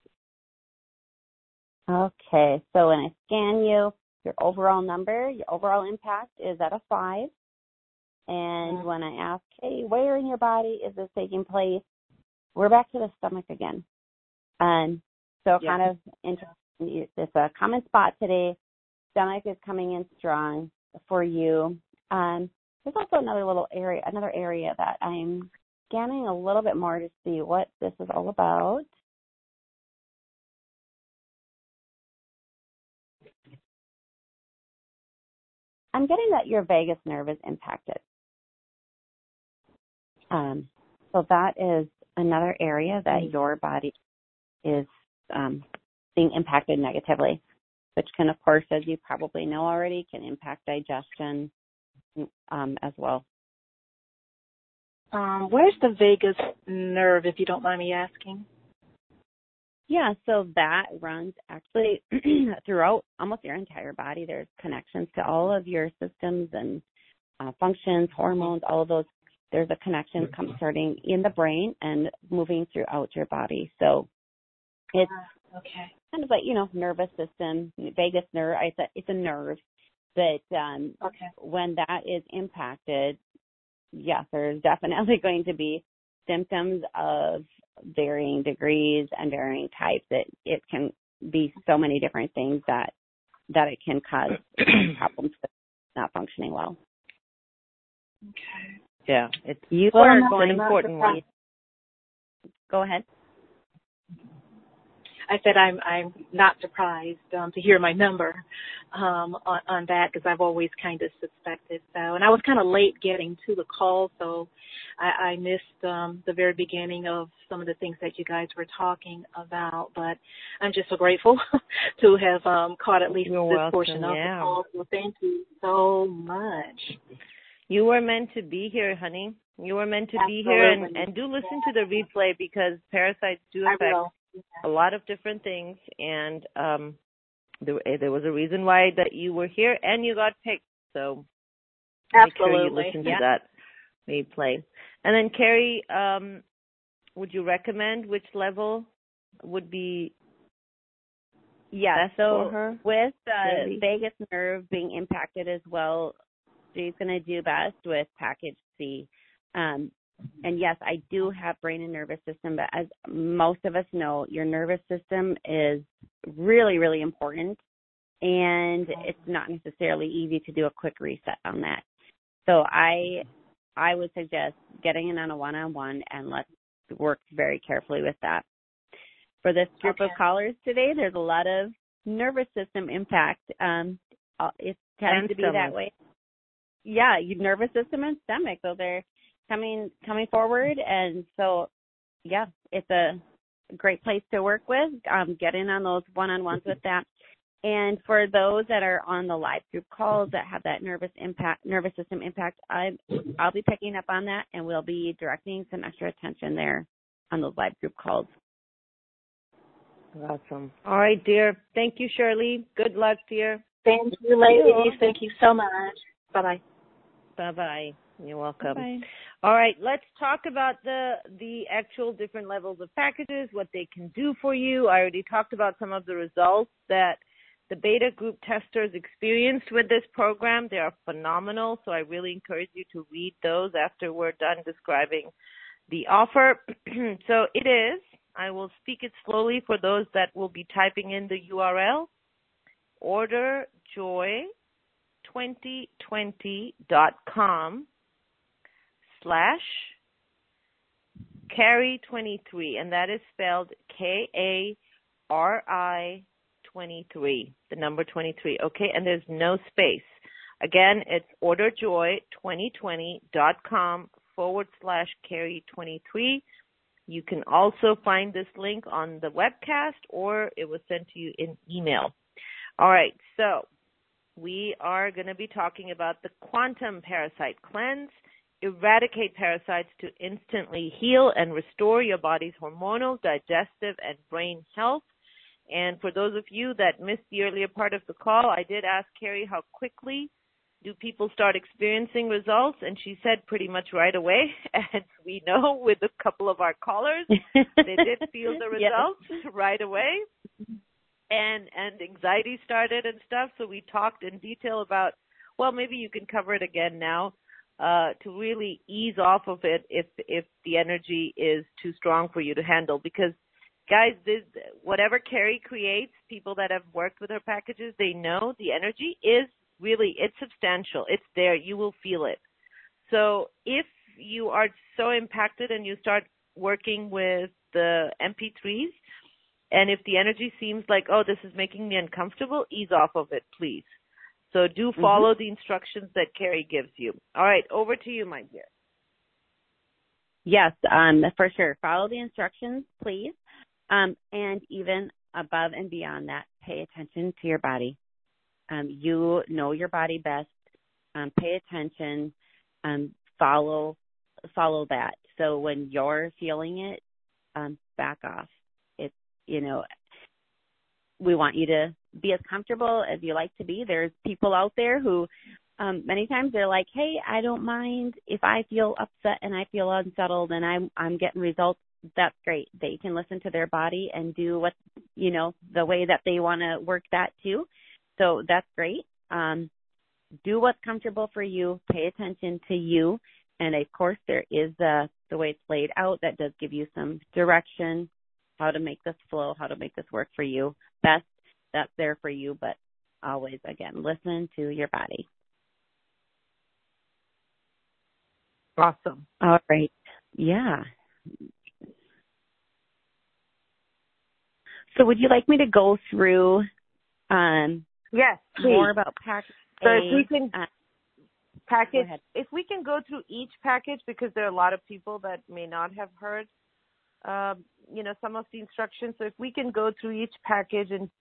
Okay. So when I scan you, your overall number, your overall impact is at a five. And mm-hmm. when I ask, hey, where in your body is this taking place? We're back to the stomach again. Um, so yeah. kind of interesting. It's a common spot today. Stomach is coming in strong for you. Um, there's also another little area, another area that I'm scanning a little bit more to see what this is all about. I'm getting that your vagus nerve is impacted. Um, so that is another area that your body is um, being impacted negatively, which can, of course, as you probably know already, can impact digestion um, as well. Um, where's the vagus nerve, if you don't mind me asking? Yeah, so that runs actually throughout almost your entire body. There's connections to all of your systems and uh, functions, hormones, all of those. There's a connection come starting in the brain and moving throughout your body. So it's uh, okay. kind of like, you know, nervous system, vagus nerve. It's a, it's a nerve that um, okay. when that is impacted, yes, there's definitely going to be symptoms of varying degrees and varying types. It it can be so many different things that that it can cause problems with not functioning well. Okay. Yeah, it's you well, are it's going an important one. Go ahead. I said I'm I'm not surprised um, to hear my number um, on, on that because I've always kind of suspected so. And I was kind of late getting to the call, so I, I missed um, the very beginning of some of the things that you guys were talking about. But I'm just so grateful to have um, caught at least You're this welcome, portion of yeah. the call. So thank you so much. You were meant to be here, honey. You were meant to Absolutely. be here, and, and do listen to the replay because parasites do affect yeah. a lot of different things, and um, there, there was a reason why that you were here and you got picked. So Absolutely. make sure you listen yeah. to that replay. And then, Carrie, um, would you recommend which level would be yeah, best so for her? with uh, Maybe? vagus nerve being impacted as well, she's going to do best with package C. Um, and yes, I do have brain and nervous system, but as most of us know, your nervous system is really, really important, and it's not necessarily easy to do a quick reset on that. So I, I would suggest getting in on a one-on-one, and let's work very carefully with that. For this group okay. of callers today, there's a lot of nervous system impact. Um, it tends and to be stomach. that way. Yeah, your nervous system and stomach. So they're coming coming forward, and so yeah, it's a great place to work with. Um, get in on those one-on-ones with that. And for those that are on the live group calls that have that nervous impact, nervous system impact, I I'll be picking up on that, and we'll be directing some extra attention there on those live group calls. Awesome. All right, dear. Thank you, Shirley. Good luck, dear. Thank you, ladies. Thank you so much. Bye-bye. Bye-bye. You're welcome. Bye. All right, let's talk about the the actual different levels of packages, what they can do for you. I already talked about some of the results that the beta group testers experienced with this program. They are phenomenal, so I really encourage you to read those after we're done describing the offer. So it is, I will speak it slowly for those that will be typing in the U R L, order joy twenty twenty dot com slash carry twenty-three, and that is spelled K A R I twenty-three, the number twenty-three, okay? And there's no space. Again, it's orderjoy2020.com forward slash carry 23. You can also find this link on the webcast, or it was sent to you in email. All right, so we are going to be talking about the Quantum Parasite Cleanse. Eradicate parasites to instantly heal and restore your body's hormonal, digestive, and brain health. And for those of you that missed the earlier part of the call, I did ask Carrie how quickly do people start experiencing results, and she said pretty much right away. And we know with a couple of our callers, they did feel the results yes. right away. And and anxiety started and stuff, so we talked in detail about, well, maybe you can cover it again now, uh, to really ease off of it if if the energy is too strong for you to handle. Because, guys, this, whatever Carrie creates, people that have worked with her packages, they know the energy is really, it's substantial. It's there. You will feel it. So if you are so impacted and you start working with the M P threes, and if the energy seems like, oh, this is making me uncomfortable, ease off of it, please. So do follow mm-hmm. the instructions that Carrie gives you. All right, over to you, my dear. Yes, um, for sure. Follow the instructions, please. Um, and even above and beyond that, pay attention to your body. Um, you know your body best. Um, pay attention. Um, follow, follow that. So when you're feeling it, um, back off. It's, you know, we want you to be as comfortable as you like to be. There's people out there who um, many times they're like, hey, I don't mind if I feel upset and I feel unsettled and I'm I'm getting results. That's great. They can listen to their body and do what, you know, the way that they want to work that too. So that's great. Um, do what's comfortable for you. Pay attention to you. And, of course, there is the, the way it's laid out that does give you some direction, how to make this flow, how to make this work for you best. That's there for you, but always, again, listen to your body. Awesome. All right. Yeah. So would you like me to go through um, yes, more about package so A? If we can uh, package, if we can go through each package, because there are a lot of people that may not have heard, um, you know, some of the instructions. So if we can go through each package and.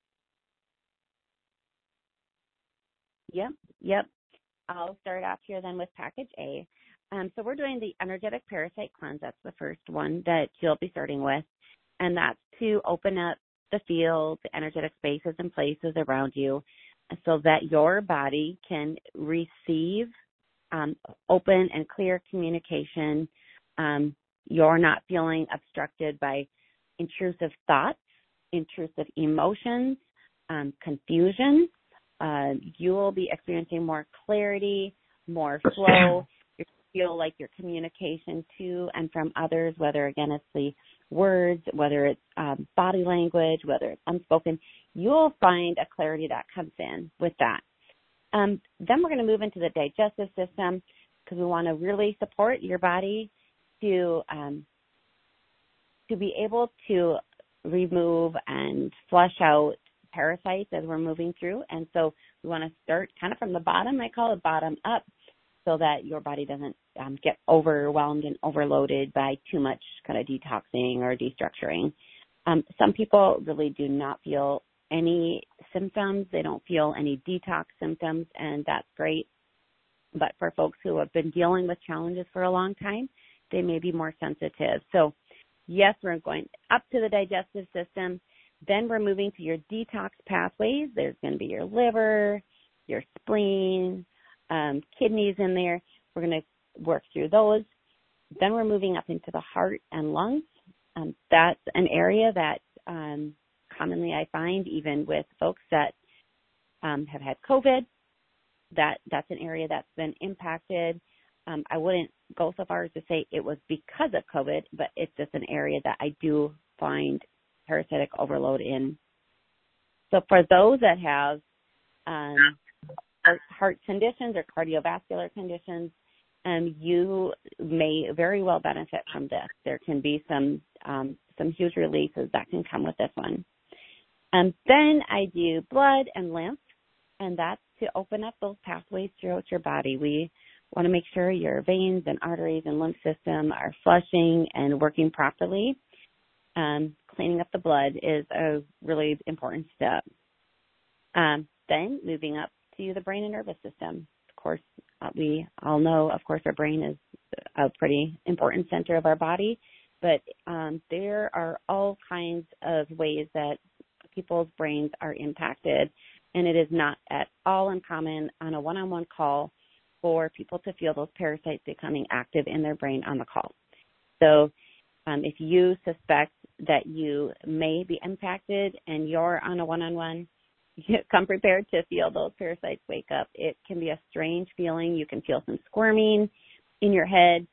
Yep, yep. I'll start off here then with package A. Um, so we're doing the energetic parasite cleanse. That's the first one that you'll be starting with. And that's to open up the field, the energetic spaces and places around you so that your body can receive um, open and clear communication. Um, you're not feeling obstructed by intrusive thoughts, intrusive emotions, um, confusion. Uh, you will be experiencing more clarity, more flow. You feel like your communication to and from others, whether, again, it's the words, whether it's um, body language, whether it's unspoken, you'll find a clarity that comes in with that. Um, then we're going to move into the digestive system because we want to really support your body to um, to be able to remove and flush out parasites as we're moving through. And so we want to start kind of from the bottom. I call it bottom up, so that your body doesn't um, get overwhelmed and overloaded by too much kind of detoxing or destructuring. Um, some people really do not feel any symptoms. They don't feel any detox symptoms, and that's great. But for folks who have been dealing with challenges for a long time, they may be more sensitive. So, yes, we're going up to the digestive system. Then we're moving to your detox pathways. There's going to be your liver, your spleen, um, kidneys in there. We're going to work through those. Then we're moving up into the heart and lungs. Um, that's an area that um, commonly I find, even with folks that um, have had COVID, that that's an area that's been impacted. Um, I wouldn't go so far as to say it was because of COVID, but it's just an area that I do find parasitic overload in. So for those that have um, heart conditions or cardiovascular conditions, um, you may very well benefit from this. There can be some um, some huge releases that can come with this one. Um, then I do blood and lymph, and that's to open up those pathways throughout your body. We want to make sure your veins and arteries and lymph system are flushing and working properly. Um, cleaning up the blood is a really important step. Um, then moving up to the brain and nervous system. Of course, uh, we all know, of course, our brain is a pretty important center of our body, but um, there are all kinds of ways that people's brains are impacted, and it is not at all uncommon on a one-on-one call for people to feel those parasites becoming active in their brain on the call. So um, if you suspect that you may be impacted and you're on a one-on-one, come prepared to feel those parasites wake up. It can be a strange feeling. You can feel some squirming in your head,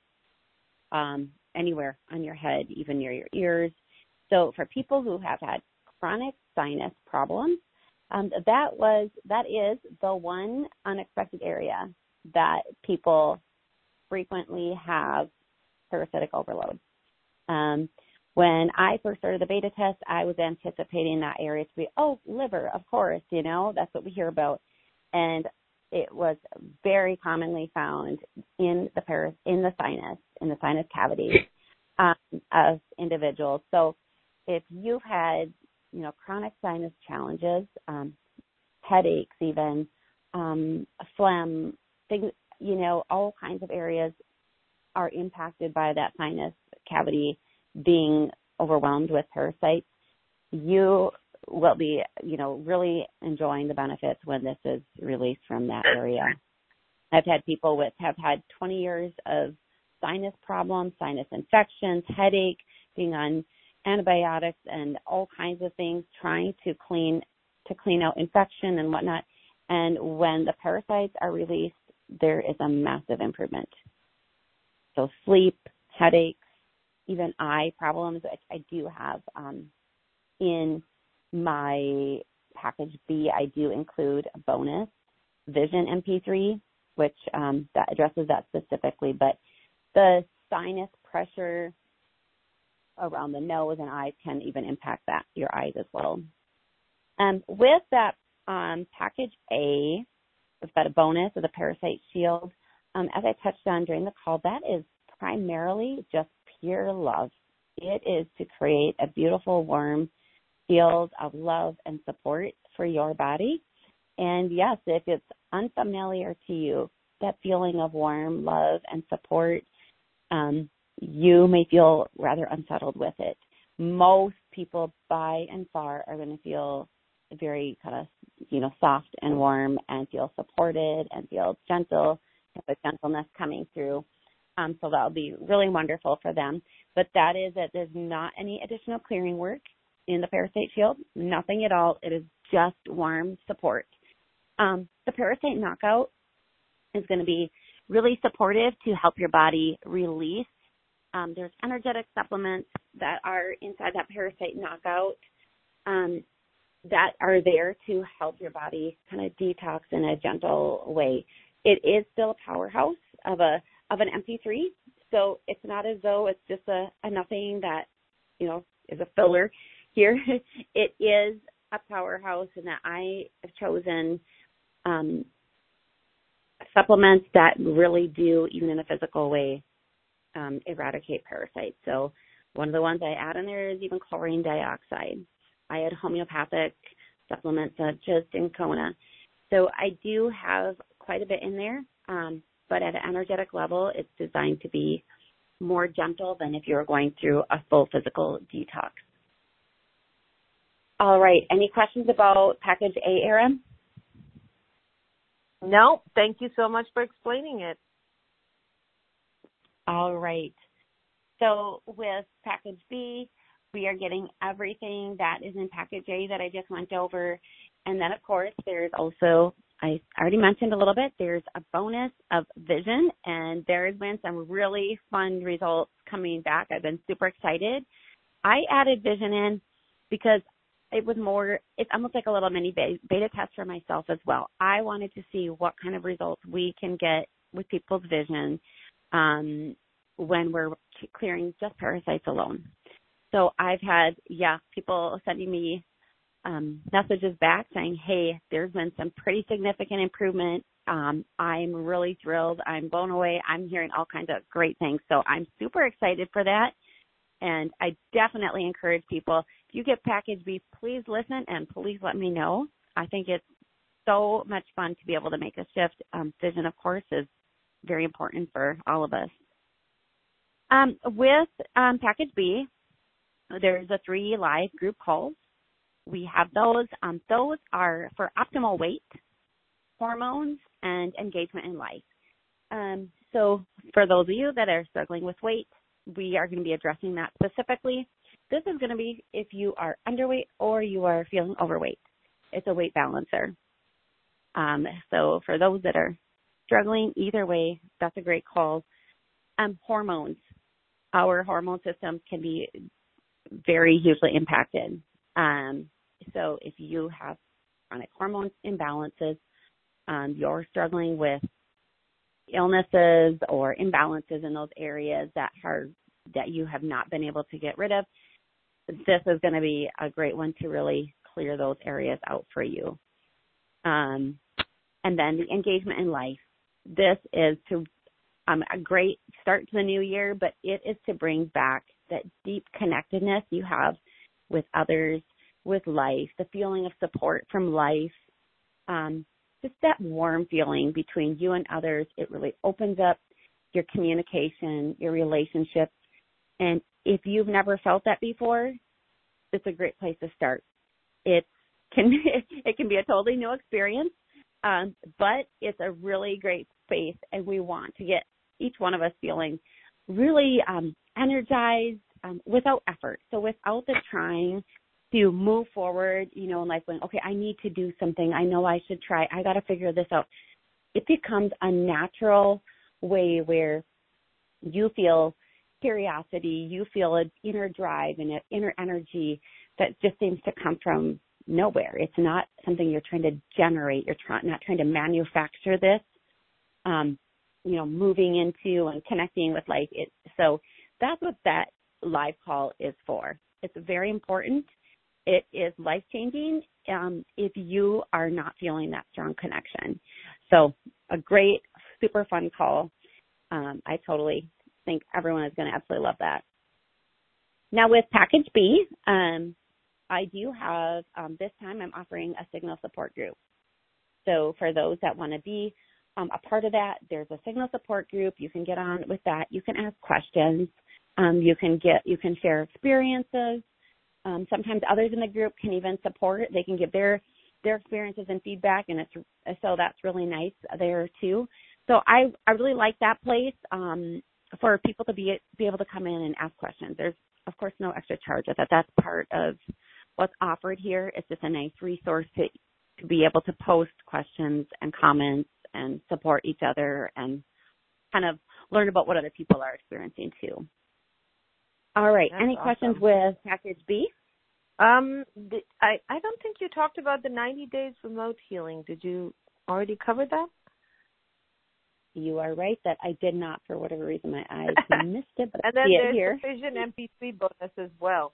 um, anywhere on your head, even near your ears. So for people who have had chronic sinus problems, um, that was that is the one unexpected area that people frequently have parasitic overload. Um, When I first started the beta test, I was anticipating that area to be, oh, liver, of course, you know, that's what we hear about. And it was very commonly found in the paras- in the sinus, in the sinus cavity um, of individuals. So if you've had, you know, chronic sinus challenges, um, headaches even, um, phlegm, things, you know, all kinds of areas are impacted by that sinus cavity being overwhelmed with parasites, you will be, you know, really enjoying the benefits when this is released from that area. I've had people with have had twenty years of sinus problems, sinus infections, headache, being on antibiotics and all kinds of things, trying to clean to clean out infection and whatnot. And when the parasites are released, there is a massive improvement. So sleep, headaches, even eye problems, which I do have um, in my package B, I do include a bonus vision M P three, which um, that addresses that specifically. But the sinus pressure around the nose and eyes can even impact that your eyes as well. Um, with that um, package A, we've got a bonus of the Parasite Shield. Um, as I touched on during the call, that is primarily just pure love. It is to create a beautiful, warm field of love and support for your body. And yes, if it's unfamiliar to you, that feeling of warm love and support, um, you may feel rather unsettled with it. Most people by and far are going to feel very kind of, you know, soft and warm and feel supported and feel gentle, have a gentleness coming through. Um, so that'll be really wonderful for them. But that is that there's not any additional clearing work in the Parasite Shield, nothing at all. It is just warm support. Um, the Parasite Knockout is going to be really supportive to help your body release. Um, there's energetic supplements that are inside that Parasite Knockout um, that are there to help your body kind of detox in a gentle way. It is still a powerhouse of a of an M P three, so it's not as though it's just a, a nothing that, you know, is a filler here. It is a powerhouse, and that I have chosen um, supplements that really do, even in a physical way, um, eradicate parasites. So one of the ones I add in there is even chlorine dioxide. I add homeopathic supplements such as Dincona. So I do have quite a bit in there, um, but at an energetic level, it's designed to be more gentle than if you were going through a full physical detox. All right. Any questions about package A, Erin? No, thank you so much for explaining it. All right. So with package B, we are getting everything that is in package A that I just went over. And then, of course, there's also, I already mentioned a little bit, there's a bonus of vision, and there's been some really fun results coming back. I've been super excited. I added vision in because it was more, it's almost like a little mini beta test for myself as well. I wanted to see what kind of results we can get with people's vision um, when we're clearing just parasites alone. So I've had, yeah, people sending me um, messages back saying, hey, there's been some pretty significant improvement. Um, I'm really thrilled. I'm blown away. I'm hearing all kinds of great things. So I'm super excited for that. And I definitely encourage people, if you get Package B, please listen and please let me know. I think it's so much fun to be able to make a shift. Um, vision, of course, is very important for all of us. Um, with um, Package B, there's a three live group calls. We have those. Um, those are for optimal weight, hormones, and engagement in life. Um, so for those of you that are struggling with weight, we are going to be addressing that specifically. This is going to be if you are underweight or you are feeling overweight. It's a weight balancer. Um, so for those that are struggling either way, that's a great call. Um, hormones. Our hormone systems can be very hugely impacted. Um, so if you have chronic hormone imbalances, um, you're struggling with illnesses or imbalances in those areas that are that you have not been able to get rid of, this is going to be a great one to really clear those areas out for you. Um, and then the engagement in life. This is to um, a great start to the new year, but it is to bring back that deep connectedness you have with others, with life, the feeling of support from life, um, just that warm feeling between you and others. It really opens up your communication, your relationships. And if you've never felt that before, it's a great place to start. It can it can be a totally new experience, um, but it's a really great space, and we want to get each one of us feeling really um, energized um, without effort. So without the trying to move forward, you know, in life going, okay, I need to do something. I know I should try. I got to figure this out. It becomes a natural way where you feel curiosity, you feel an inner drive and an inner energy that just seems to come from nowhere. It's not something you're trying to generate. You're try- not trying to manufacture this, um, you know, moving into and connecting with life. It, so that's what that live call is for. It's very important. It is life-changing um, if you are not feeling that strong connection. So a great, super fun call. Um, I totally think everyone is going to absolutely love that. Now with Package B, um, I do have, um, this time I'm offering a Signal support group. So for those that want to be um, a part of that, there's a Signal support group. You can get on with that. You can ask questions. Um, you can get, you can share experiences. Um, sometimes others in the group can even support. They can give their their experiences and feedback, and it's so that's really nice there too. So I I really like that place um, for people to be be able to come in and ask questions. There's of course no extra charge with that. That's part of what's offered here. It's just a nice resource to to be able to post questions and comments and support each other and kind of learn about what other people are experiencing too. All right. That's Any awesome. questions with Package B? Um, the, I I don't think you talked about the ninety days remote healing. Did you already cover that? You are right that I did not, for whatever reason, my eyes missed it, but I and then see it there's here. the Vision M P three bonus as well.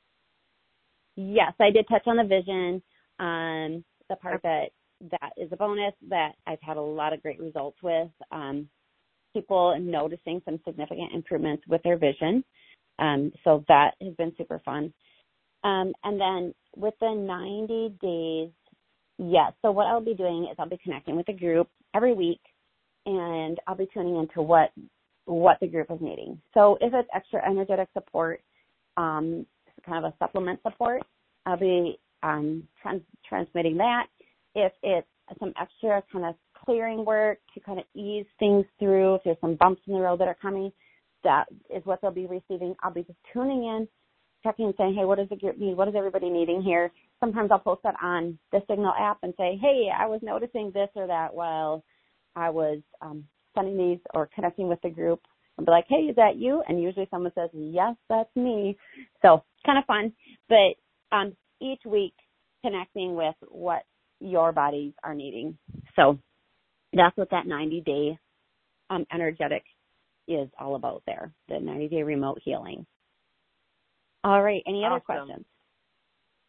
Yes, I did touch on the vision, um, the part that that is a bonus that I've had a lot of great results with. Um, people noticing some significant improvements with their vision. Um, so that has been super fun. Um, and then with the ninety days, yes. So what I'll be doing is I'll be connecting with the group every week, and I'll be tuning into what what the group is needing. So if it's extra energetic support, um, kind of a supplement support, I'll be um, trans- transmitting that. If it's some extra kind of clearing work to kind of ease things through, if there's some bumps in the road that are coming, that is what they'll be receiving. I'll be just tuning in, checking and saying, hey, what does the group need? What is everybody needing here? Sometimes I'll post that on the Signal app and say, hey, I was noticing this or that while I was um, sending these or connecting with the group. I'll be like, hey, is that you? And usually someone says, yes, that's me. So kind of fun. But um, each week connecting with what your bodies are needing. So that's what that ninety-day um, energetic is all about there, the ninety-day remote healing. All right. Any other Awesome. questions?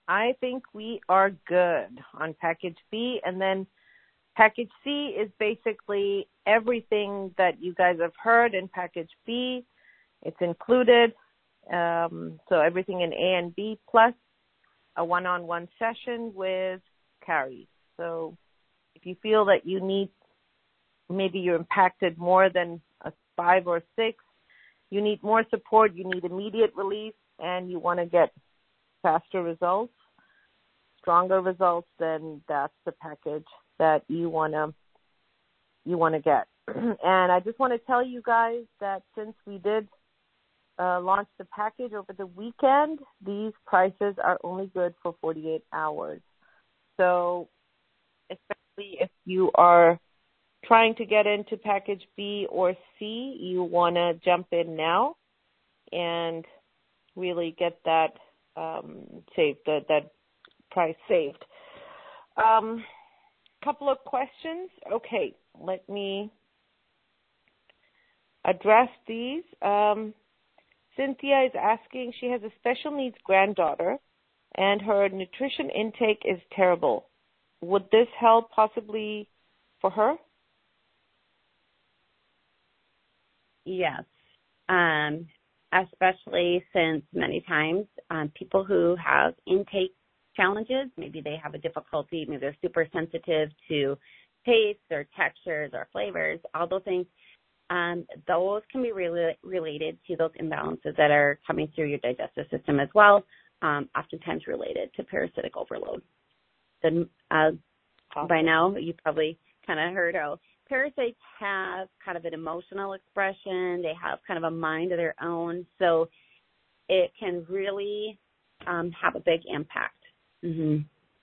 I think we are good on package B. And then package C is basically everything that you guys have heard in package B. It's included. Um, so everything in A and B plus a one-on-one session with Carrie. So if you feel that you need, maybe you're impacted more than a five or six, you need more support, you need immediate relief, and you want to get faster results, stronger results, then that's the package that you want to you want to get. And I just want to tell you guys that since we did uh, launch the package over the weekend, these prices are only good for forty-eight hours. So especially if you are trying to get into package B or C, you want to jump in now and really get that um, saved, that, that price saved. Um, couple of questions. Okay, let me address these. Um, Cynthia is asking, she has a special needs granddaughter and her nutrition intake is terrible. Would this help possibly for her? Yes, um, especially since many times um, people who have intake challenges, maybe they have a difficulty, maybe they're super sensitive to tastes or textures or flavors, all those things, um, those can be really related to those imbalances that are coming through your digestive system as well, um, oftentimes related to parasitic overload. The, uh, awesome. By now, you probably kind of heard how parasites have kind of an emotional expression. They have kind of a mind of their own. So it can really um, have a big impact. Mm-hmm.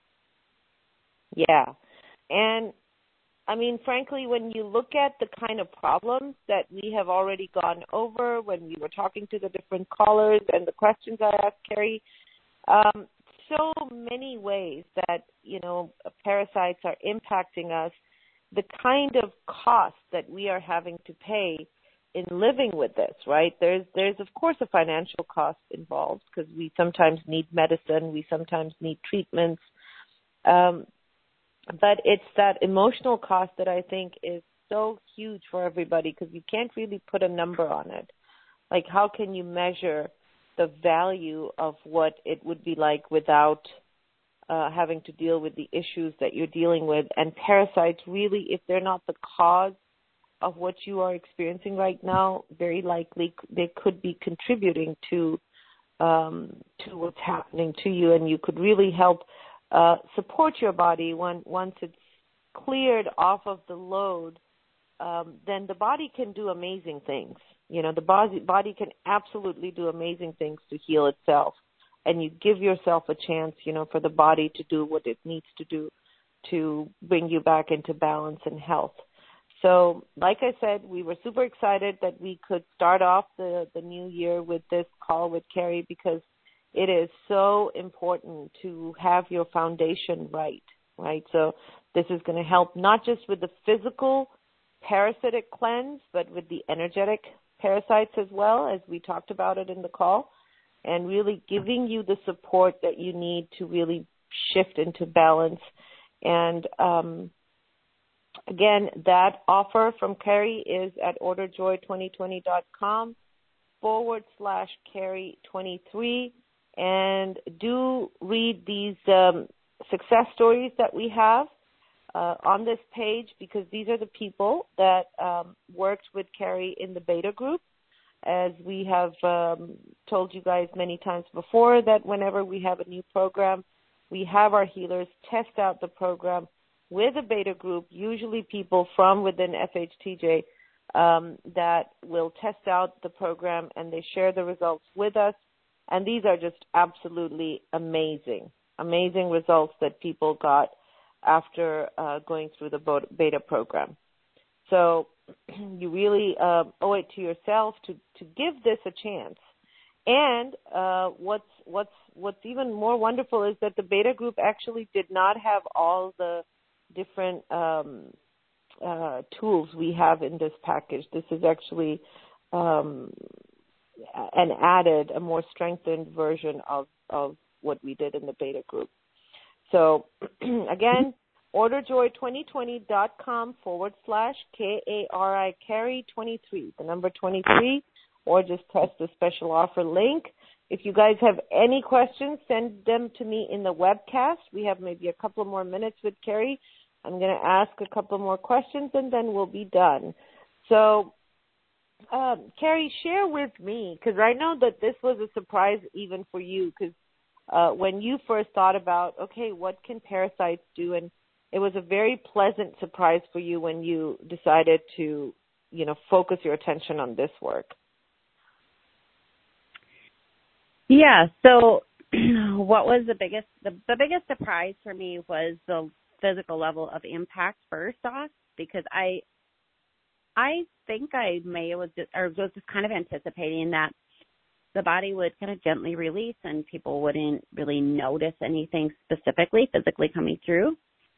Yeah. And, I mean, frankly, when you look at the kind of problems that we have already gone over when we were talking to the different callers and the questions I asked Carrie, um, so many ways that, you know, parasites are impacting us, the kind of cost that we are having to pay in living with this, right? There's, there's of course, a financial cost involved because we sometimes need medicine, we sometimes need treatments, um, but it's that emotional cost that I think is so huge for everybody because you can't really put a number on it. Like, how can you measure the value of what it would be like without uh, having to deal with the issues that you're dealing with? And parasites really, if they're not the cause of what you are experiencing right now, very likely they could be contributing to um, to what's happening to you, and you could really help uh, support your body when, once it's cleared off of the load. Um, then the body can do amazing things. You know, the body, body can absolutely do amazing things to heal itself, and you give yourself a chance, you know, for the body to do what it needs to do to bring you back into balance and health. So, like I said, we were super excited that we could start off the, the new year with this call with Carrie because it is so important to have your foundation right, right? So this is going to help not just with the physical parasitic cleanse, but with the energetic parasites as well, as we talked about it in the call, and really giving you the support that you need to really shift into balance. And, um, Again, that offer from Carrie is at orderjoy2020.com forward slash Carrie 23. And do read these um, success stories that we have uh, on this page because these are the people that um, worked with Carrie in the beta group. As we have um, told you guys many times before that whenever we have a new program, we have our healers test out the program with a beta group, usually people from within F H T J um, that will test out the program and they share the results with us. And these are just absolutely amazing, amazing results that people got after uh, going through the beta program. So you really uh, owe it to yourself to, to give this a chance. And uh, what's what's what's even more wonderful is that the beta group actually did not have all the different um, uh, tools we have in this package. This is actually um, an added, a more strengthened version of, of what we did in the beta group. So again, orderjoy2020.com forward slash K-A-R-I carry twenty-three, the number twenty-three, or just press the special offer link. If you guys have any questions, send them to me in the webcast. We have maybe a couple more minutes with Carrie. I'm going to ask a couple more questions, and then we'll be done. So, um, Carrie, share with me, because I know that this was a surprise even for you, because uh, when you first thought about, okay, what can parasites do, and it was a very pleasant surprise for you when you decided to, you know, focus your attention on this work. Yeah, so what was the biggest, the, the biggest surprise for me was the physical level of impact first off, because I, I think I may was just, or was just kind of anticipating that the body would kind of gently release and people wouldn't really notice anything specifically physically coming through.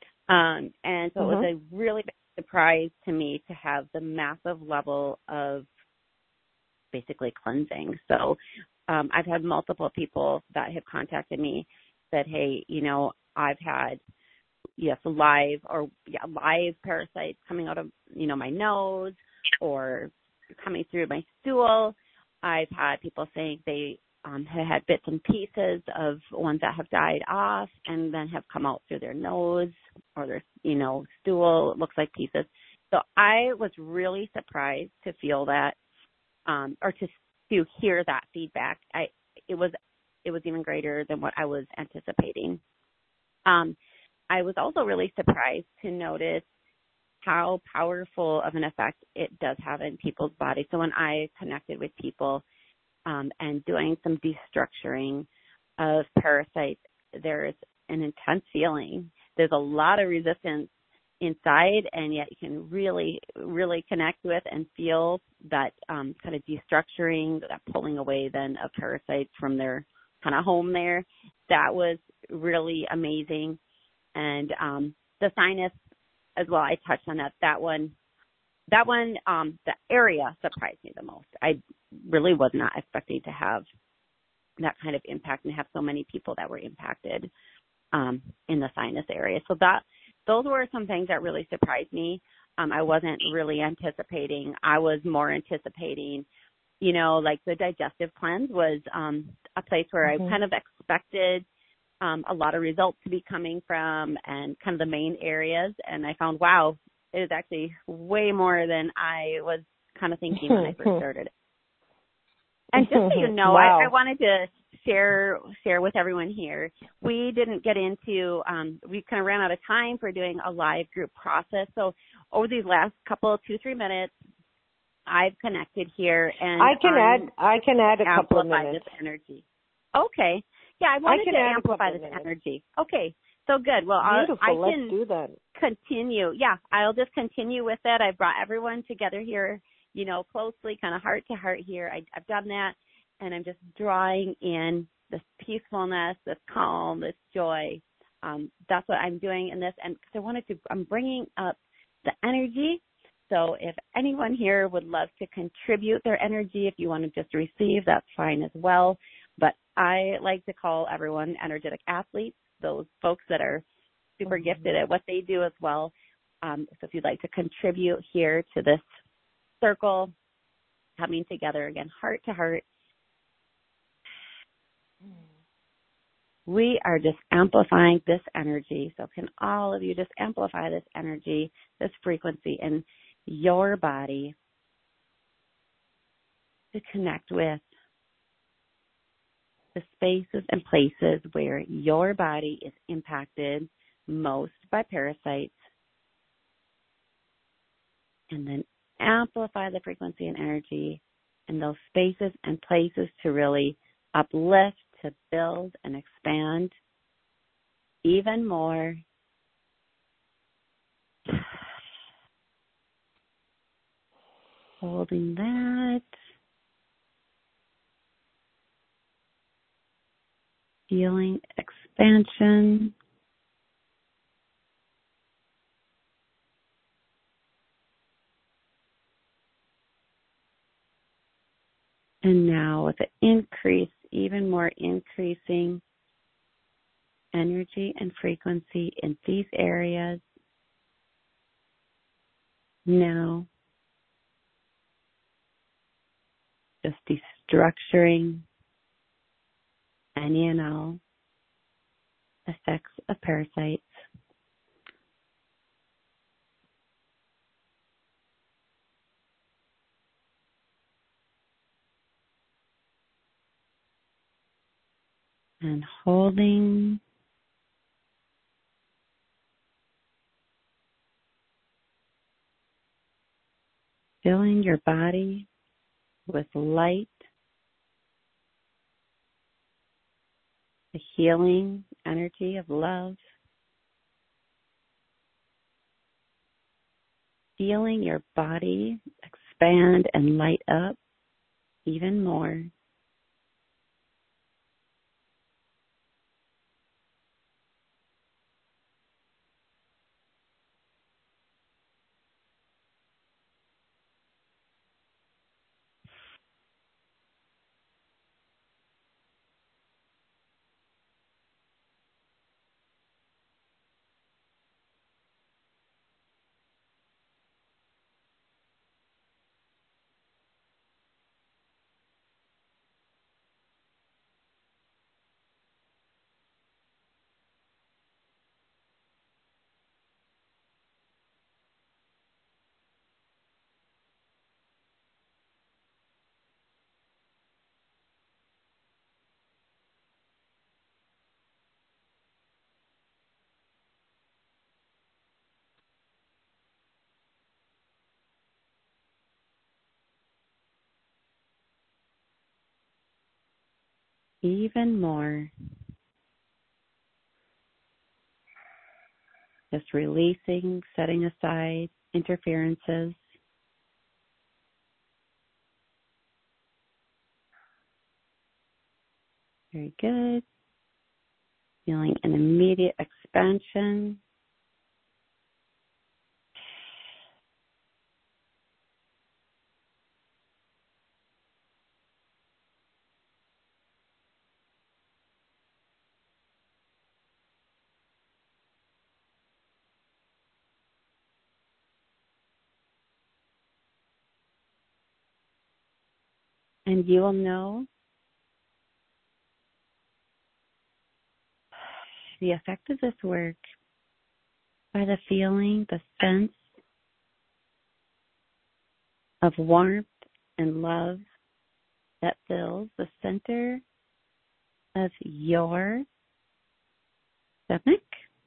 Um, and so mm-hmm. it was a really big surprise to me to have the massive level of basically cleansing. So um, I've had multiple people that have contacted me, said, hey, you know, I've had, yes, live or yeah, live parasites coming out of, you know, my nose or coming through my stool. I've had people saying they um, have had bits and pieces of ones that have died off and then have come out through their nose or their, you know, stool. It looks like pieces. So I was really surprised to feel that, um, or to to hear that feedback. I it was it was even greater than what I was anticipating. Um, I was also really surprised to notice how powerful of an effect it does have in people's bodies. So when I connected with people um, and doing some destructuring of parasites, there's an intense feeling. There's a lot of resistance inside, and yet you can really, really connect with and feel that um, kind of destructuring, that pulling away then of parasites from their kind of home there. That was really amazing. And um, the sinus as well, I touched on that. That one, that one, um, the area surprised me the most. I really was not expecting to have that kind of impact and have so many people that were impacted um, in the sinus area. So that those were some things that really surprised me. Um, I wasn't really anticipating. I was more anticipating, you know, like the digestive cleanse was um, a place where mm-hmm. I kind of expected Um, a lot of results to be coming from and kind of the main areas. And I found, wow, it is actually way more than I was kind of thinking when I first started. And just so you know, wow. I, I wanted to share share with everyone here. We didn't get into, um, we kind of ran out of time for doing a live group process. So over these last couple, two, three minutes, I've connected here. And I can um, add, I can add a couple of minutes. This energy. Okay. Yeah, I wanted I to amplify this minutes. energy. Okay, so good. Well, I'll, I Let's can do that. continue. Yeah, I'll just continue with it. I've brought everyone together here, you know, closely, kind of heart to heart here. I, I've done that, and I'm just drawing in this peacefulness, this calm, this joy. Um, that's what I'm doing in this, and because I wanted to, I'm bringing up the energy. So if anyone here would love to contribute their energy, if you want to just receive, that's fine as well. But I like to call everyone energetic athletes, those folks that are super mm-hmm. gifted at what they do as well. Um, so if you'd like to contribute here to this circle, coming together again, heart to heart, we are just amplifying this energy. So can all of you just amplify this energy, this frequency in your body to connect with the spaces and places where your body is impacted most by parasites, and then amplify the frequency and energy in those spaces and places to really uplift, to build and expand even more. Holding that. Feeling expansion. And now with the increase, even more increasing energy and frequency in these areas now, just destructuring any and all effects of parasites. And holding filling your body with light, the healing energy of love, feeling your body expand and light up even more. Even more. Just releasing, setting aside interferences. Very good. Feeling an immediate expansion. And you will know the effect of this work by the feeling, the sense of warmth and love that fills the center of your stomach.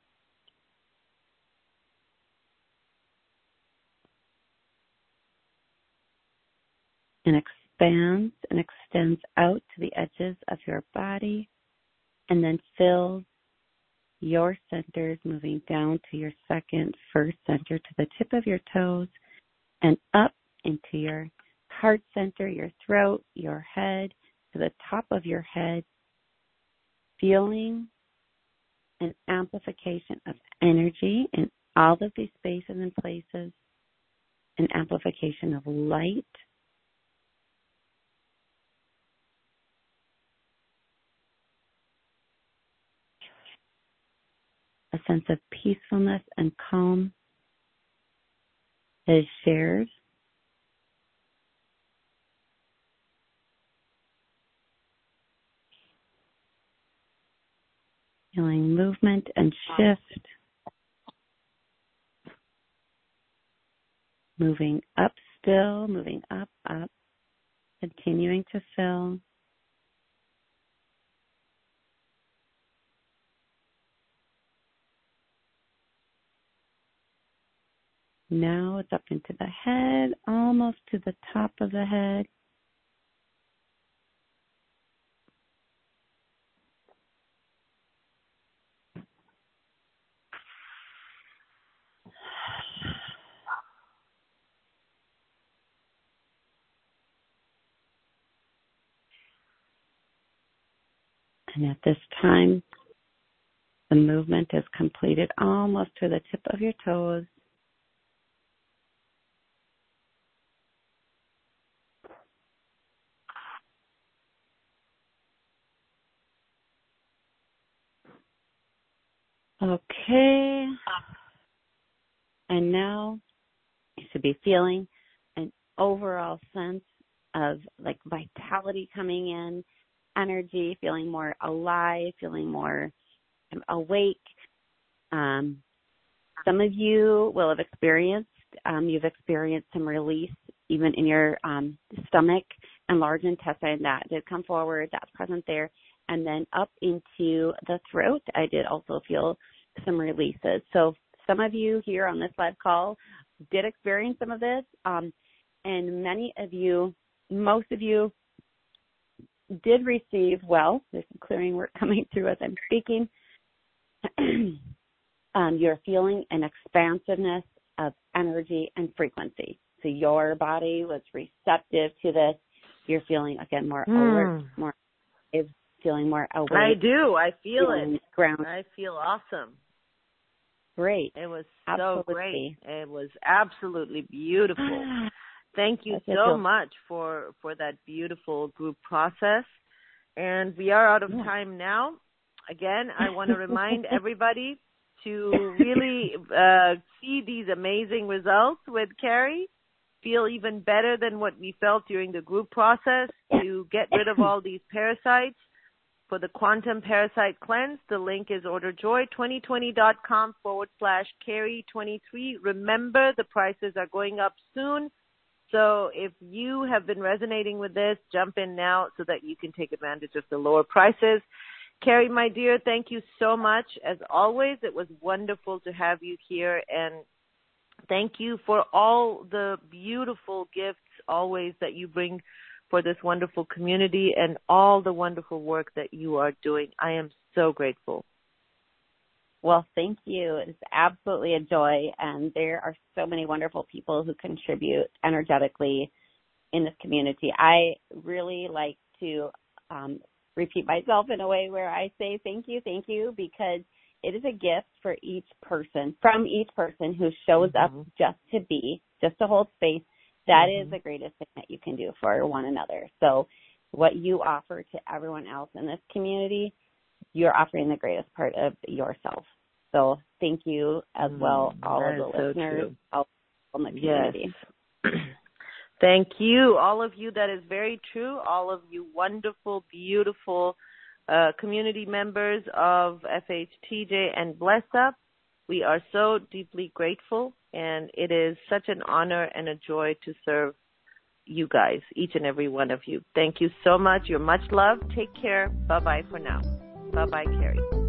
And expands and extends out to the edges of your body and then fills your centers, moving down to your second, first center, to the tip of your toes and up into your heart center, your throat, your head, to the top of your head, feeling an amplification of energy in all of these spaces and places, an amplification of light, a sense of peacefulness and calm that is shared. Feeling movement and shift. Moving up still, moving up, up, continuing to fill. Now it's up into the head, almost to the top of the head. And at this time, the movement is completed almost to the tip of your toes. Okay. And now you should be feeling an overall sense of like vitality coming in, energy, feeling more alive, feeling more awake. Um, some of you will have experienced, um, you've experienced some release even in your um, stomach and large intestine. That did come forward, that's present there. And then up into the throat, I did also feel some releases. So some of you here on this live call did experience some of this, um, and many of you, most of you did receive, well, there's some clearing work coming through as I'm speaking. um, you're feeling an expansiveness of energy and frequency. So your body was receptive to this. You're feeling, again, more mm. alert, more is feeling more awake. I do. I feel it. Ground. I feel awesome. Great. It was absolutely. so great. It was absolutely beautiful. Thank you so much for, for that beautiful group process. And we are out of yeah. time now. Again, I want to remind everybody to really uh, see these amazing results with Carrie, feel even better than what we felt during the group process, to get rid of all these parasites. For the Quantum Parasite Cleanse, the link is orderjoy2020.com forward slash Carrie twenty-three. Remember, the prices are going up soon. So if you have been resonating with this, jump in now so that you can take advantage of the lower prices. Carrie, my dear, thank you so much. As always, it was wonderful to have you here. And thank you for all the beautiful gifts always that you bring for this wonderful community and all the wonderful work that you are doing. I am so grateful. Well, thank you. It's absolutely a joy, and there are so many wonderful people who contribute energetically in this community. I really like to um, repeat myself in a way where I say thank you, thank you, because it is a gift for each person, from each person who shows mm-hmm. up just to be, just to hold space. That mm-hmm. is the greatest thing that you can do for one another. So what you offer to everyone else in this community, you're offering the greatest part of yourself. So thank you as well, mm, all of the so listeners, true. all in the community. Yes. Thank you, all of you. That is very true. All of you wonderful, beautiful uh, community members of F H T J and Bless Up. We are so deeply grateful, and it is such an honor and a joy to serve you guys, each and every one of you. Thank you so much. You're much loved. Take care. Bye-bye for now. Bye-bye, Carrie.